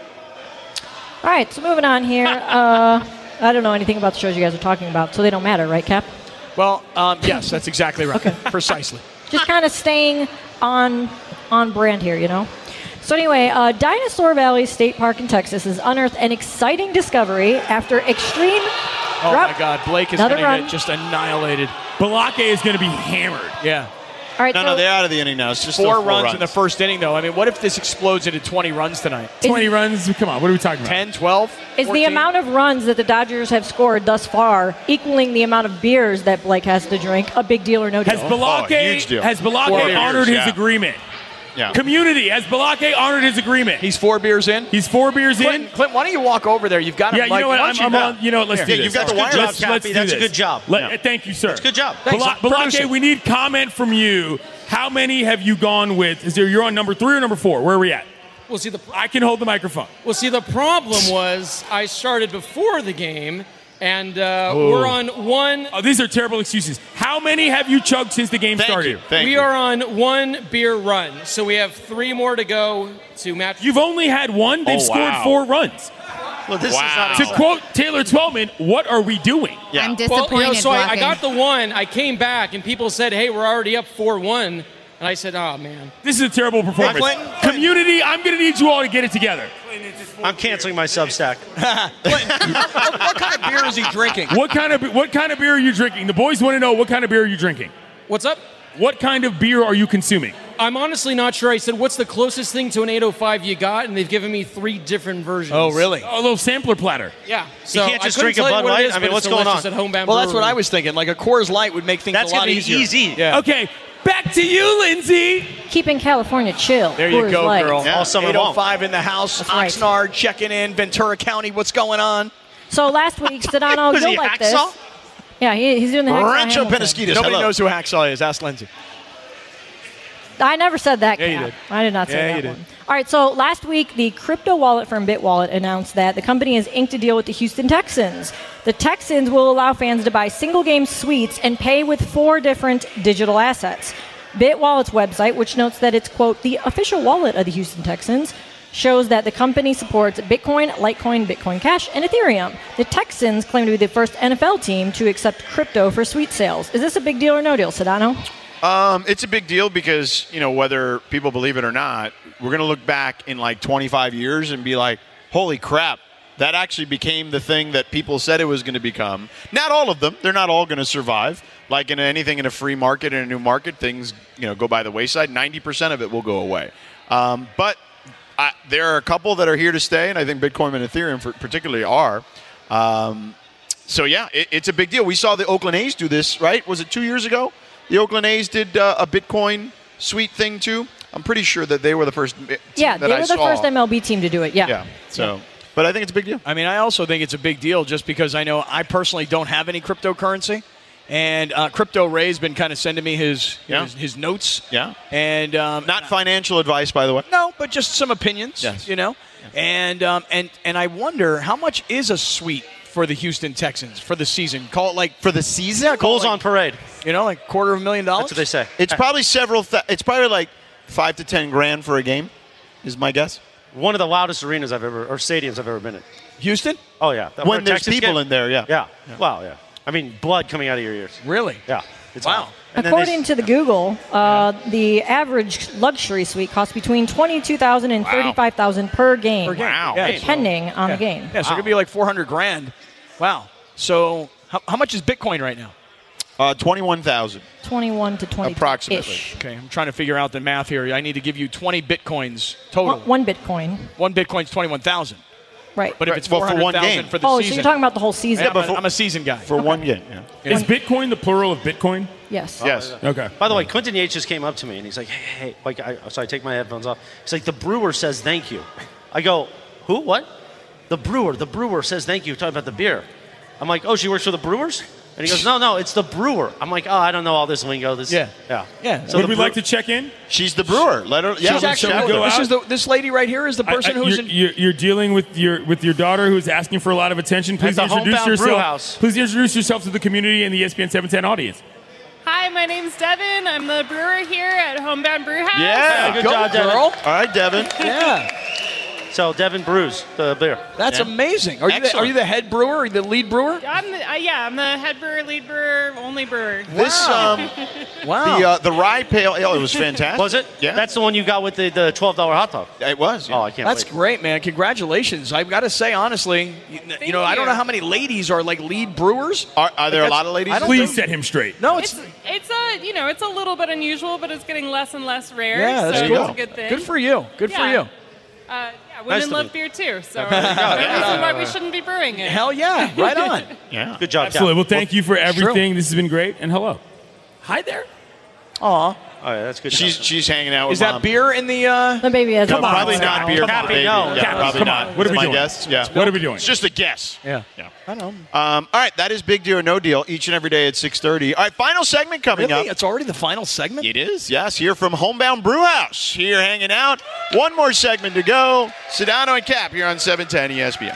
All right, so moving on here. I don't know anything about the shows you guys are talking about, so they don't matter, right, Cap? Well, yes, that's exactly right. Precisely. Just kind of staying on brand here, you know? So anyway, Dinosaur Valley State Park in Texas has unearthed an exciting discovery after extreme Oh, drought. my God. Blake is Another going to run. get just annihilated. Balake is going to be hammered. Yeah. All right, No, they're out of the inning now. It's just Four still runs in the first inning, though. I mean, what if this explodes into 20 runs tonight? 20 runs? Come on, what are we talking about? 10, 12? is 14? the amount of runs that the Dodgers have scored thus far equaling the amount of beers that Blake has to drink a big deal or no deal? Has Balake, huge deal. has Balake 4 beers, honored his yeah. agreement? Yeah. Community, has Balake honored his agreement? He's 4 beers in? He's 4 beers in. Clint, why don't you walk over there? You've got him. Yeah, you know what? I'm on. You know what? Let's do Yeah, this. you've got the Let's- wire let's- job, let's Cappy. do That's a this. good job. Let- Yeah. Thank you, sir. That's a good job. Balake, we need comment from you. How many have you gone with? You're on number 3 or number 4? Where are we at? Well, see, I can hold the microphone. the problem was I started before the game, and we're on one. Oh, these are terrible excuses. How many have you chugged since the game started? We are on one beer run, so we have 3 more to go to match. You've only had one. They've scored 4 runs. Well, this is not To quote Taylor Twellman, what are we doing? Yeah. I'm Well, disappointed. so I Blocking. got the one. I came back, and people said, "Hey, we're already up 4-1," and I said, "Oh man." This is a terrible performance. Clinton. Community, I'm going to need you all to get it together. I'm canceling my Substack. What kind of beer is he drinking? What kind of beer are you drinking? The boys want to know what kind of beer are you drinking? What's up? What kind of beer are you consuming? I'm honestly not sure. I said, "What's the closest thing to an 805 you got?" And they've given me 3 different versions. Oh, really? Oh, a little sampler platter. Yeah. So can't just I couldn't drink a tell you Bud what it Light? is, I mean, but what's it's going delicious on? At Homebound Well, that's what Brewery. I was thinking. Like a Coors Light would make things That's a lot gonna be easier. easy. Yeah. Okay, back to you, Lindsay. Keeping California chill. There you Coors go, Light. girl. Yeah. All summer long. 805 in the house. That's right. Oxnard checking in. Ventura County, what's going on? So last week, Sedano, Was you'll he like Hacksaw? this. Yeah, he's doing the Hacksaw Rancho Hamilton. Penasquitos. Nobody hello. knows who Hacksaw is. Ask Lindsay. I never said that, Yeah, you Cap. did. I did not say Yeah, that you did. one. All right, so last week, the crypto wallet firm BitWallet announced that the company has inked a deal with the Houston Texans. The Texans will allow fans to buy single-game suites and pay with 4 different digital assets. BitWallet's website, which notes that it's, quote, the official wallet of the Houston Texans, shows that the company supports Bitcoin, Litecoin, Bitcoin Cash, and Ethereum. The Texans claim to be the first NFL team to accept crypto for suite sales. Is this a big deal or no deal, Sedano? It's a big deal because, whether people believe it or not, we're going to look back in like 25 years and be like, holy crap, that actually became the thing that people said it was going to become. Not all of them. They're not all going to survive. Like in anything in a free market, in a new market, things, go by the wayside. 90% of it will go away. But there are a couple that are here to stay, and I think Bitcoin and Ethereum particularly are. So, yeah, it's a big deal. We saw the Oakland A's do this, right? Was it 2 years ago? The Oakland A's did a Bitcoin suite thing, too. I'm pretty sure that they were the first team Yeah, that they I were the saw. first MLB team to do it, yeah. Yeah, so... But I think it's a big deal. I mean, I also think it's a big deal just because I know I personally don't have any cryptocurrency. And Crypto Ray's been kind of sending me his notes. Yeah. And not financial advice, by the way. No, but just some opinions. Yes. And I wonder how much is a suite for the Houston Texans for the season? Call it like For the season? Yeah, call Goals it like, on parade. You know, like $250,000. That's what they say. It's probably it's probably like $5,000 to $10,000 for a game, is my guess. One of the loudest arenas or stadiums I've ever been in. Houston? Oh, yeah. When there's people in there, yeah. Yeah. Wow, yeah. I mean, blood coming out of your ears. Really? Yeah. It's Wow. loud. And then According to the Google, the average luxury suite costs between $22,000 and $35,000 per game. Per game. Wow. Yeah, Depending on the game. Yeah, so it could be like $400,000. Wow. So how much is Bitcoin right now? 21,000. 21 to 20 Approximately. ish. Okay, I'm trying to figure out the math here. I need to give you 20 Bitcoins total. One Bitcoin. One Bitcoin's 21,000. Right. But if it's Well, for one 400,000 game. for the Oh, season. so you're talking about the whole season? Yeah, I'm a season guy. For one game, yeah. Is Bitcoin the plural of Bitcoin? Yes. Yes. Okay. By the way, Clinton Yates just came up to me and he's like, hey, so I take my headphones off. He's like, the brewer says thank you. I go, who? What? The brewer says thank you, talking about the beer. I'm like, oh, she works for the Brewers? And he goes, no, it's the brewer. I'm like, oh, I don't know all this lingo. Yeah. So Would we like to check in? She's the brewer. Let her. Yeah, She's actually, shall we go this out? is this lady right here is the person who's you're dealing with your daughter who's asking for a lot of attention. Please At the introduce Homebound Brew yourself. House. Please introduce yourself to the community and the ESPN 710 audience. Hi, my name's Devin. I'm the brewer here at Homebound Brew House. Yeah, good go, job, Devin. girl. All right, Devin. Yeah. So Devin brews the beer. That's amazing. Are you the head brewer or the lead brewer? I'm the head brewer, lead brewer, only brewer. This Wow. the rye pale ale. It was fantastic. Was it? Yeah. That's the one you got with the $12 hot dog. It was. Yeah. Oh, I can't That's wait. great, man. Congratulations. I've got to say, honestly, I don't know how many ladies are like lead brewers. Are there a lot of ladies? Please set him straight. No, It's a little bit unusual, but it's getting less and less rare. Yeah, that's so cool. it's a good thing. Good for you. Good for you. Women to love meet. beer too, so There you no go. reason why we shouldn't be brewing it. Hell yeah. Right on. Yeah. Good job, Absolutely. Cal. Well, thank you for true. everything. This has been great. And hello. Hi there. Aw. Oh, yeah, that's good. She's hanging out with Is that Mom. beer in the The baby has No, a probably bottle. not beer. Cappy, Baby. no. Yeah, Cappy, probably come not. on. What are we My doing? guess. Yeah. What are we doing? It's just a guess. Yeah. Yeah. I know. All right, that is Big Deal or No Deal each and every day at 6:30. All right, final segment coming Really? up. It's already the final segment? It is, yes. Here from Homebound Brew House. Here hanging out. One more segment to go. Sedano and Cap here on 710 ESPN.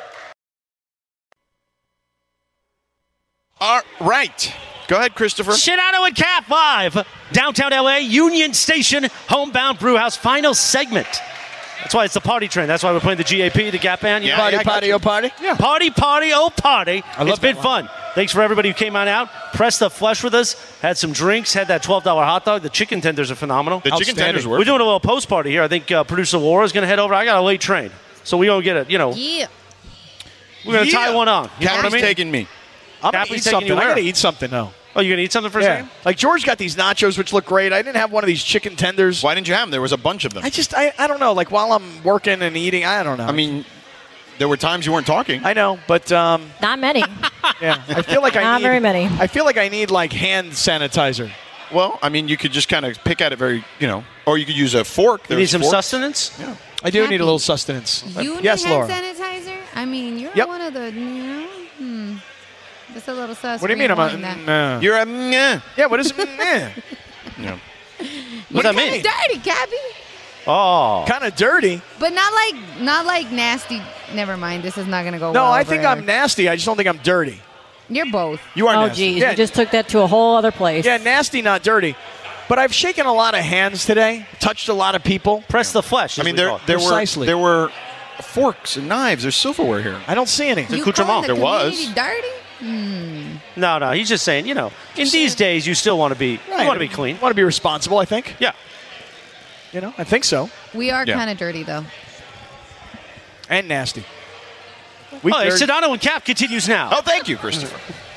All right. Go ahead, Christopher. Sedano and Cap live, downtown LA, Union Station, Homebound Brew House, final segment. That's why it's the party train. That's why we're playing the GAP, the Gap Band. Yeah, Party, I got party, you. oh party? Yeah. Party, oh party. love It's been that fun. Thanks for everybody who came on out. Pressed the flesh with us. Had some drinks. Had that $12 hot dog. The chicken tenders are phenomenal. The chicken tenders We're were. doing a little post party here. I think producer Laura's going to head over. I got a late train. So we don't get it, Yeah. We're going to tie one on. You know what I Cappy's mean? taking me. I'm going to Cappy's eat taking something. you I where? got to eat something, though. Oh, you going to eat something for a Yeah. second? Like George got these nachos, which look great. I didn't have one of these chicken tenders. Why didn't you have them? There was a bunch of them. I don't know. Like while I'm working and eating, I don't know. I mean, there were times you weren't talking. I know, but Not many. yeah, I feel like Not very many. I feel like I need like hand sanitizer. Well, I mean, you could just kind of pick at it or you could use a fork. You need some sustenance? Yeah. I do Cappy, need a little sustenance. You need yes, hand Laura. sanitizer? I mean, you're Yep. one of the, Just a little sus. What do you mean? I'm a. You're a meh. Yeah. What is it? Meh. Yeah. What does that mean? Dirty, Cappy. Oh. Kind of dirty. But not like nasty. Never mind. This is not gonna go No, well. I think I'm nasty. I just don't think I'm dirty. You're both. You are Oh, nasty. geez. Yeah, You just took that to a whole other place. yeah, nasty, not dirty. But I've shaken a lot of hands today. Touched a lot of people. Press the flesh. I mean, there Precisely. were forks and knives. There's silverware here. I don't see any. You accoutrement. calling the There was. community dirty? No, he's just saying, in these days, you still want to be, you want to be clean. Want to be responsible, I think. Yeah. I think so. We are Yeah. kind of dirty though. And nasty. Sedano and Cap continues now. Oh, thank you, Christopher.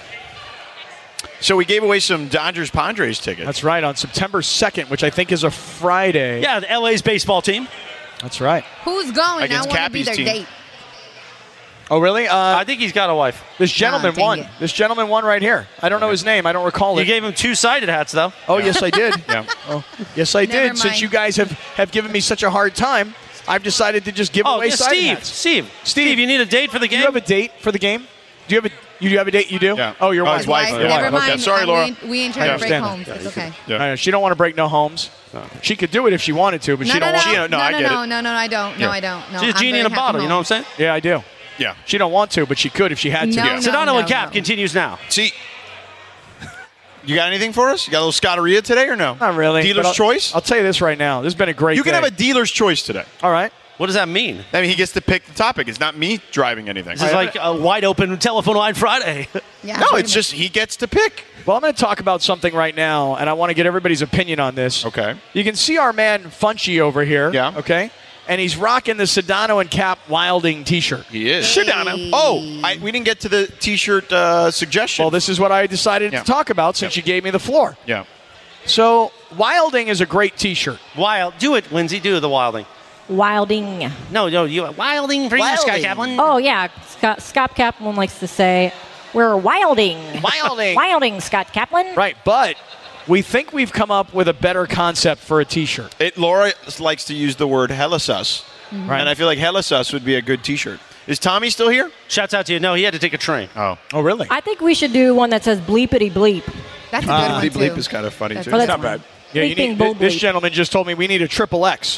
So we gave away some Dodgers Padres tickets. That's right, on September 2nd, which I think is a Friday. Yeah, the LA's baseball team. That's right. Who's going? Against I want to be Cappy's their team. date. Oh, really? I think he's got a wife. This gentleman dang won. it. This gentleman won right here. I don't know his name. I don't recall You it. gave him two-sided hats, though. Oh, yes, I did. Yeah. Oh, yes, I Never did. Since mind. you guys have given me such a hard time, I've decided to just give Oh, away yeah, sided Steve. hats. Steve, you need a date for the Do game? you have a date for the game? Do you have a date? You do? Yeah. Oh, your wife. his wife. Your Never wife. mind. Okay, sorry, Laura. We ain't I trying to break understand homes. that. It's okay. Yeah. I know, she don't want to break no homes. She could do it if she wanted to, but she don't want to. no, I get it. No, I don't. No, I don't. No, She's a I'm genie in a very bottle, happy you know what I'm saying? Yeah, I do. Yeah. She don't want to, but she could if she had to. No, Sedano and Cap continues now. See, you got anything for us? You got a little Scotteria today or no? Not really. Dealer's but choice? I'll tell you this right now. This has been a great You can day. have a dealer's choice today. All right. What does that mean? I mean, he gets to pick the topic. It's not me driving anything. This is like a wide open telephone line Friday. Yeah, No, it's just he gets to pick. Well, I'm going to talk about something right now, and I want to get everybody's opinion on this. Okay. You can see our man Funchy over here. Yeah. Okay. And he's rocking the Sedano and Cap Wilding T-shirt. He is. Sedano. Oh, we didn't get to the T-shirt suggestion. Well, this is what I decided to talk about since you gave me the floor. Yeah. So, Wilding is a great T-shirt. Do it, Lindsay. Do the Wilding. Wilding. No, you Wilding for you, Scott Kaplan. Oh, yeah. Scott Kaplan likes to say, we're wilding. Wilding. Wilding, Scott Kaplan. Right, but we think we've come up with a better concept for a T-shirt. Laura likes to use the word Helisus. Right. And I feel like Helisus would be a good T-shirt. Is Tommy still here? Shouts out to you. No, he had to take a train. Oh, really? I think we should do one that says bleepity bleep. That's a good one, Bleep too. Bleep is kind of funny, That's too. Oh, that's not bad. Yeah, you Bleeping need, bull this bleep. gentleman just told me we need a triple X.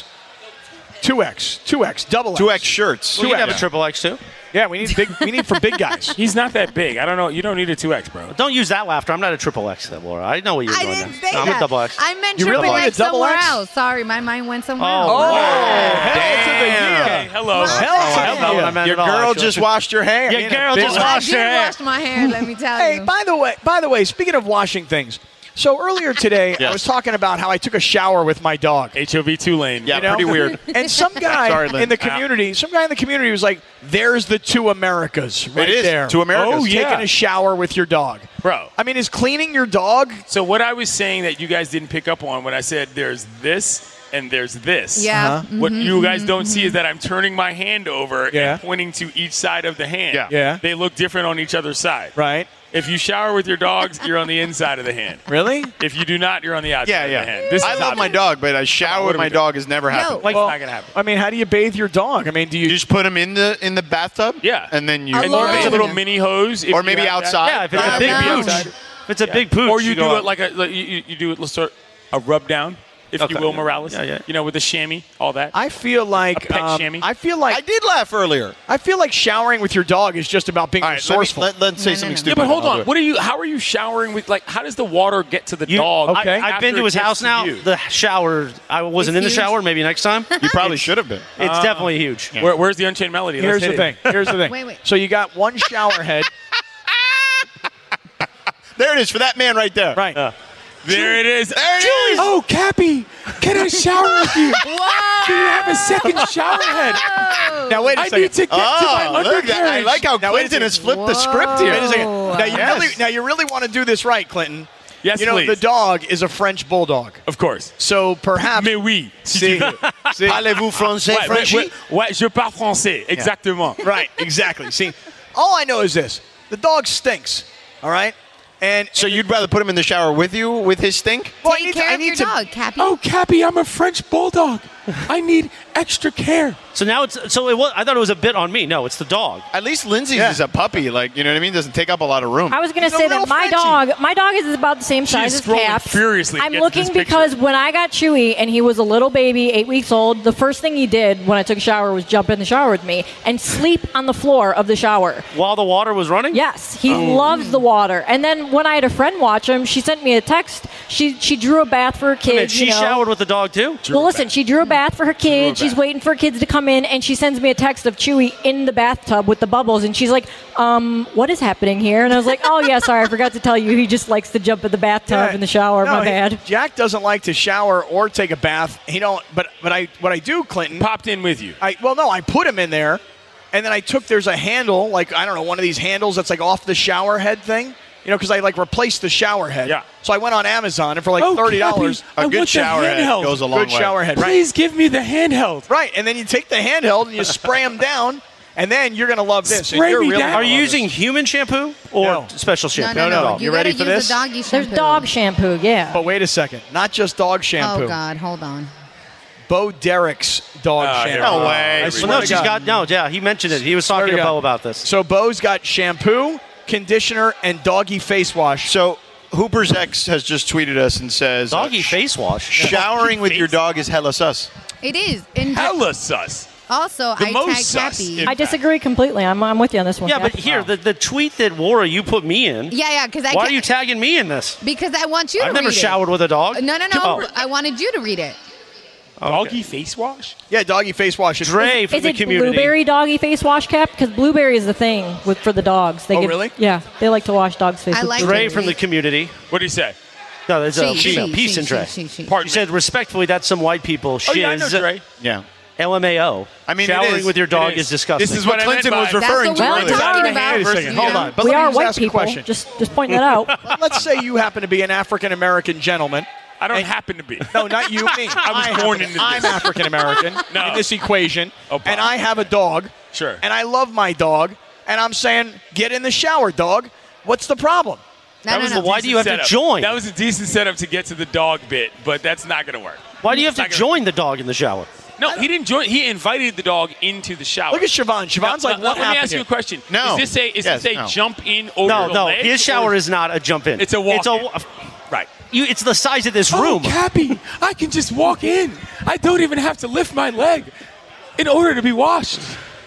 2X, double X. 2X shirts. We can have a triple X too. Yeah, we need for big guys. He's not that big. I don't know. You don't need a 2X, bro. Don't use that laughter. I'm not a triple X, Laura. I know what you're I doing didn't there. say No, I'm that. a double X. I meant You triple really need X a double somewhere X? else. Sorry, my mind went somewhere Oh, else. Hell to the yeah. Okay, hello. Wow. Hell to the what I yeah. meant Your at all, girl actually. just washed her hair. Your girl just I washed did her hair. wash my hair, let me tell Hey, you. by the way, speaking of washing things, so earlier today I was talking about how I took a shower with my dog. HOV Tulane. Yeah, You know? pretty weird. And some guy Sorry, Lynn. in the community, was like, "There's the two Americas right It is. there. Two Americas. Oh, taking a shower with your dog, Bro. I mean, is cleaning your dog? So what I was saying that you guys didn't pick up on when I said there's this and there's this. Yeah. What you guys don't see is that I'm turning my hand over Yeah. and pointing to each side of the hand. Yeah. Yeah. They look different on each other's side. Right? If you shower with your dogs, you're on the inside of the hand. Really? If you do not, you're on the outside of the hand. This I is love my obvious. dog, but a shower what with do my we do? dog has never happened. Like, Well, it's not gonna happen. I mean, how do you bathe your dog? I mean, do You you just put him in the bathtub. Yeah. and then you I And love or it's a it. little mini hose. if or you maybe have that. outside. Yeah, if it's a I big love pooch. it. If it's a big pooch. Or you do go it like you do it sort of a rub down, if Okay. you will, Morales. Yeah, yeah. You know, with the chamois, all that. I feel like A pet chamois? I feel I like did laugh earlier. showering with your dog is just about being All right, resourceful. let's say No, no, something no. stupid. Yeah, but hold I'll on. do it. What are you? How are you showering with? Like, how does the water get to the You- dog? Okay. I've after been to it his gets house now. you? The shower. I wasn't It's in the huge. shower. Maybe next time. You probably should have been. It's definitely huge. Where's the Unchained Melody? Here's Let's the hit thing. it. Here's the thing. Wait. So you got one shower head. There it is for that man right there. Right. There it is. There it is. Oh, Cappy, can I shower with you? Do you have a second shower head? Now wait a I second. need to get to my Oh, look at that. I undercarriage. like how Now, wait a Clinton has second. flipped the script here. Wait a second. Whoa. Now you really want to do this right, Clinton. Yes, You know, please. the dog is a French bulldog. Of course. So perhaps. Mais oui. Si See, tu veux. see, Parlez-vous français, Ouais, Frenchie? ouais, je parle français. Exactement. right, exactly. See, all I know is this: the dog stinks. All right, and So you'd rather put him in the shower with you with his stink? well, Take care of your dog, Cappy. Oh, Cappy, I'm a French bulldog. I need extra care. So now it's. So it was. I thought it was a bit on me. No, it's the dog. At least Lindsay's Yeah. is a puppy. Like, you know what I mean? Doesn't take up a lot of room. I was going to He's a say little that my dog is about the same size is as scrolling Cap's. furiously to I'm get to looking this picture. because when I got Chewy and he was a little baby, 8 weeks old, the first thing he did when I took a shower was jump in the shower with me and sleep on the floor of the shower. While the water was running. Yes, he Oh. loves the water. And then when I had a friend watch him, she sent me a text. She drew a bath for her Wait a kids. minute, she you know. showered with the dog too. Well, listen, she drew a bath for her kids. She's waiting for kids to come in, and she sends me a text of Chewy in the bathtub with the bubbles, and she's like, what is happening here? And I was like, oh, yeah, sorry, I forgot to tell you. He just likes to jump in the bathtub in the shower. No, My bad. Jack doesn't like to shower or take a bath. He don't. But what I do, Clinton. Popped in with you. I put him in there, and then there's a handle, like, I don't know, one of these handles that's like off the shower head thing. You know, because I replaced the shower head. Yeah. So I went on Amazon and for like Oh, $30. Cappy, I A want good the shower head handheld. goes a long Good way. shower head, right? Please give me the handheld. Right, and then you take the handheld and you spray them down, and then you're going to love this. Spray and you're me really down. gonna Are you love using this. human shampoo or No. special shampoo? No. You You ready gotta for use this? The doggy shampoo. There's dog shampoo, yeah. But wait a second, not just dog shampoo. Oh God, hold on. Bo Derek's dog Oh, shampoo. here No way. I Well, swear no, to she's God. got no. Yeah, he mentioned it. He was Swear talking to to God. Bo about this. So Bo's got shampoo, conditioner, and doggy face wash. So Hooper's ex has just tweeted us and says, Doggy face wash. showering with your dog is hella sus. It is. And Hella sus. Also, The I most tagged sus Cappy. in- I disagree completely. I'm with you on this one. Yeah, but Cappy. here, the tweet that Wara, you put me in. Yeah, because Why are you tagging me in this? Because I want you to I've read never it. showered with a dog. No. Oh. I wanted you to read it. Doggy face wash? Yeah, doggy face wash. Dre from Is the it community. blueberry doggy face wash, Cap? Because blueberry is the thing for the dogs. They Oh, really? Yeah, they like to wash dogs' faces. I like Dre it. from the community. What did he say? No, there's a She, female. she, Peace she, and Dre. she. Pardon She said, respectfully, that's some white people shiz. Oh, yeah, I know Dre. Yeah. LMAO. I mean, it showering is. with your dog It is is. disgusting. This is what I meant Clinton by- was That's referring what to we're earlier. talking about. Wait a second, hold on. But we let me are just white ask a people. question. Just pointing that out. Let's say you happen to be an African American gentleman. I don't happen to be. No, not you, me. I was born into this. I'm African American No. in this equation, Oh, and I have a dog. Sure. And I love my dog, and I'm saying, get in the shower, dog. What's the problem? No. Why do you have to Setup. join? That was a decent setup to get to the dog bit, but that's not going to work. Why do you have It's to not gonna- join the dog in the shower? No, he didn't join. He invited the dog into the shower. Look at Siobhan. Siobhan's like, what Let me happened ask you here? a question. No. Is this Yes, a no. jump in over the No. leg, His or shower is not a jump in. It's a walk in. Right. It's the size of this room. Oh, Cappy, I can just walk in. I don't even have to lift my leg in order to be washed.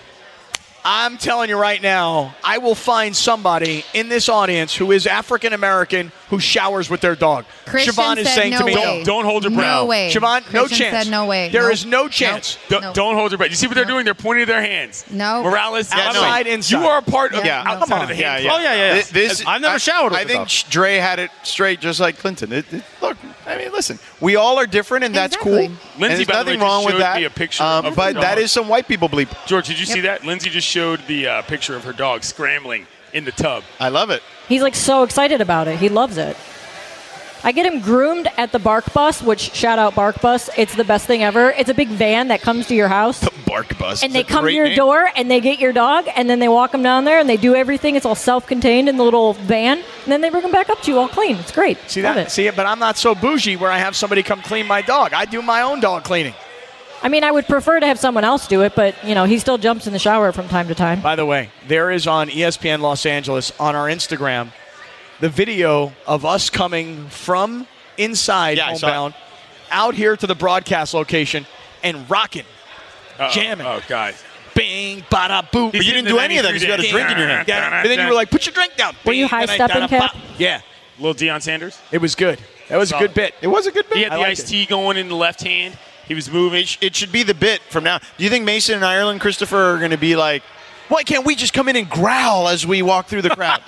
I'm telling you right now, I will find somebody in this audience who is African American who showers with their dog. Christian Siobhan is said saying no to me, way. Don't hold your breath. No way. Siobhan, no Christian chance. said no way. There Nope. is no chance. Nope. Don't hold your breath. You see what they're doing? They're pointing their hands. No. Morales, Outside, inside. You are a part of Yeah, outside no. of the Yeah, hand. yeah. Oh, yeah. This, I've never showered with I a think dog. Dre had it straight, just like Clinton. Look, I mean, listen, we all are different, and that's Exactly. cool. Lindsay, and by there's the way, nothing wrong just with showed that. me a picture of her but that dog. is some white people bleep. George, did you see that? Lindsay just showed the picture of her dog scrambling in the tub. I love it. He's like so excited about it. He loves it. I get him groomed at the Bark Bus, which shout out Bark Bus. It's the best thing ever. It's a big van that comes to your house. The Bark Bus. And is they a come to great your name. door and they get your dog and then they walk him down there and they do everything. It's all self-contained in the little van. And then they bring him back up to you all clean. It's great. See Love that? it. See it? But I'm not so bougie where I have somebody come clean my dog. I do my own dog cleaning. I mean, I would prefer to have someone else do it, but, he still jumps in the shower from time to time. By the way, there is on ESPN Los Angeles on our Instagram the video of us coming from inside Yeah, I saw Homebound out here to the broadcast location and rocking, jamming. Oh, God. Bing, bada, boop. But you didn't do any of that because you had a drink in your hand. And then you were like, put your drink down. Were you Bing, high-stepping, and I- Cap? Yeah, Little Deion Sanders. it was good. That was a good bit. It was a good bit. He had I the liked iced it. tea going in the left hand. He was moving. It should be the bit from now. Do you think Mason and Ireland, Christopher, are going to be like, why can't we just come in and growl as we walk through the crowd?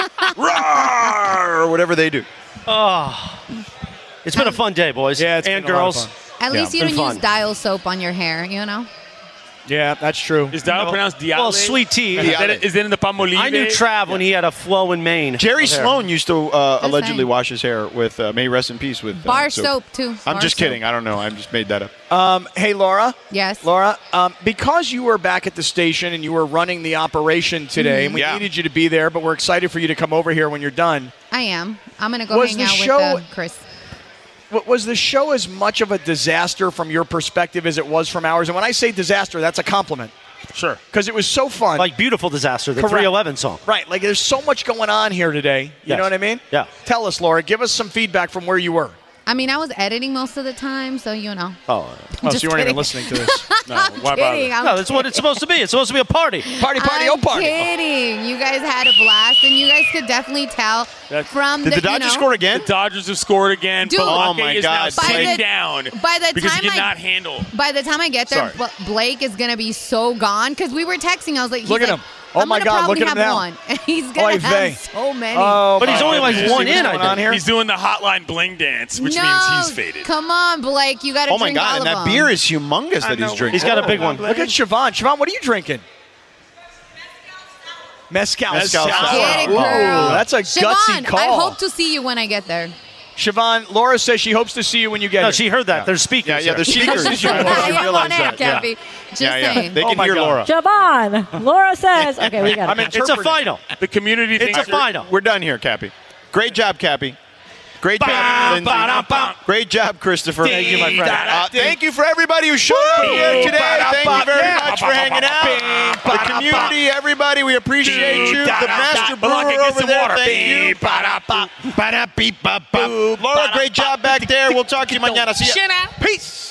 Roar! Or whatever they do. It's been a fun day, boys. Yeah, it's and been a lot of girls. fun. At least you been don't fun. use dial soap on your hair, Yeah, that's true. Is that pronounced Diale? Well, sweet tea. Is that in the Palmolive? I knew Trav when he had a flow in Maine. Jerry of hair. Sloan used to allegedly saying. wash his hair with, may he rest in peace, with Bar soap, too. I'm Bar just soap. kidding. I don't know. I just made that up. Hey, Laura. Yes. Laura, because you were back at the station and you were running the operation today, and we Yeah. needed you to be there, but we're excited for you to come over here when you're done. I am. I'm going to go Was hang the out show- with Chris. Was the show as much of a disaster from your perspective as it was from ours? And when I say disaster, that's a compliment. Sure. Because it was so fun. Like Beautiful Disaster, the Correct. 311 song. Right. Like there's so much going on here today. You Yes. know what I mean? Yeah. Tell us, Laura. Give us some feedback from where you were. I mean, I was editing most of the time, so Oh, Oh, so Just you weren't even kidding. listening to this. No, I'm why kidding. bother? no, that's what it's supposed to be. It's supposed to be a party. Party, I'm oh party. kidding. You guys had a blast, and you guys could definitely tell from Did the Dodgers score again? The Dodgers have scored again. Dude. Balake Oh, my is God. now By sitting the- down by the because he time cannot handle. By the time I get there, Sorry. Blake is gonna be so gone because we were texting. I was like, he's Look at like, him. Oh I'm my gonna God, probably look at him have now. one. And he's gonna Oy have vey. so many. Oh, But he's my only like goodness. one You see in, what's I going on think. here? He's doing the hotline bling dance, which no, means he's faded. Come on, Blake. You got to Oh, my drink God. all And of that them. beer is humongous that he's drinking. He's got a big one. Look at Siobhan. Siobhan, what are you drinking? Mezcal. Mezcal Sour. sour. Get it, Whoa, girl. that's a gutsy Siobhan, call. I hope to see you when I get there. Siobhan, Laura says she hopes to see you when you get No, here. she heard that. There's speakers. Yeah, here. there's speakers. I am on air, Cappy. Just saying. They Oh, can my hear God. Laura. Javon, Laura says. Okay, we got it. It's a interpreting. final. The community It's thinks a final. We're done here, Cappy. Great job, Cappy. Great job, Lindsay. Great job, Christopher. Thank you, my friend. Thank you for everybody who showed up here today. Thank you very much for hanging out. The community, everybody, we appreciate you. The master brewer over there, thank you. Ba-da-beep-ba-boo. Laura, great job back there. We'll talk to you mañana. See ya. Peace.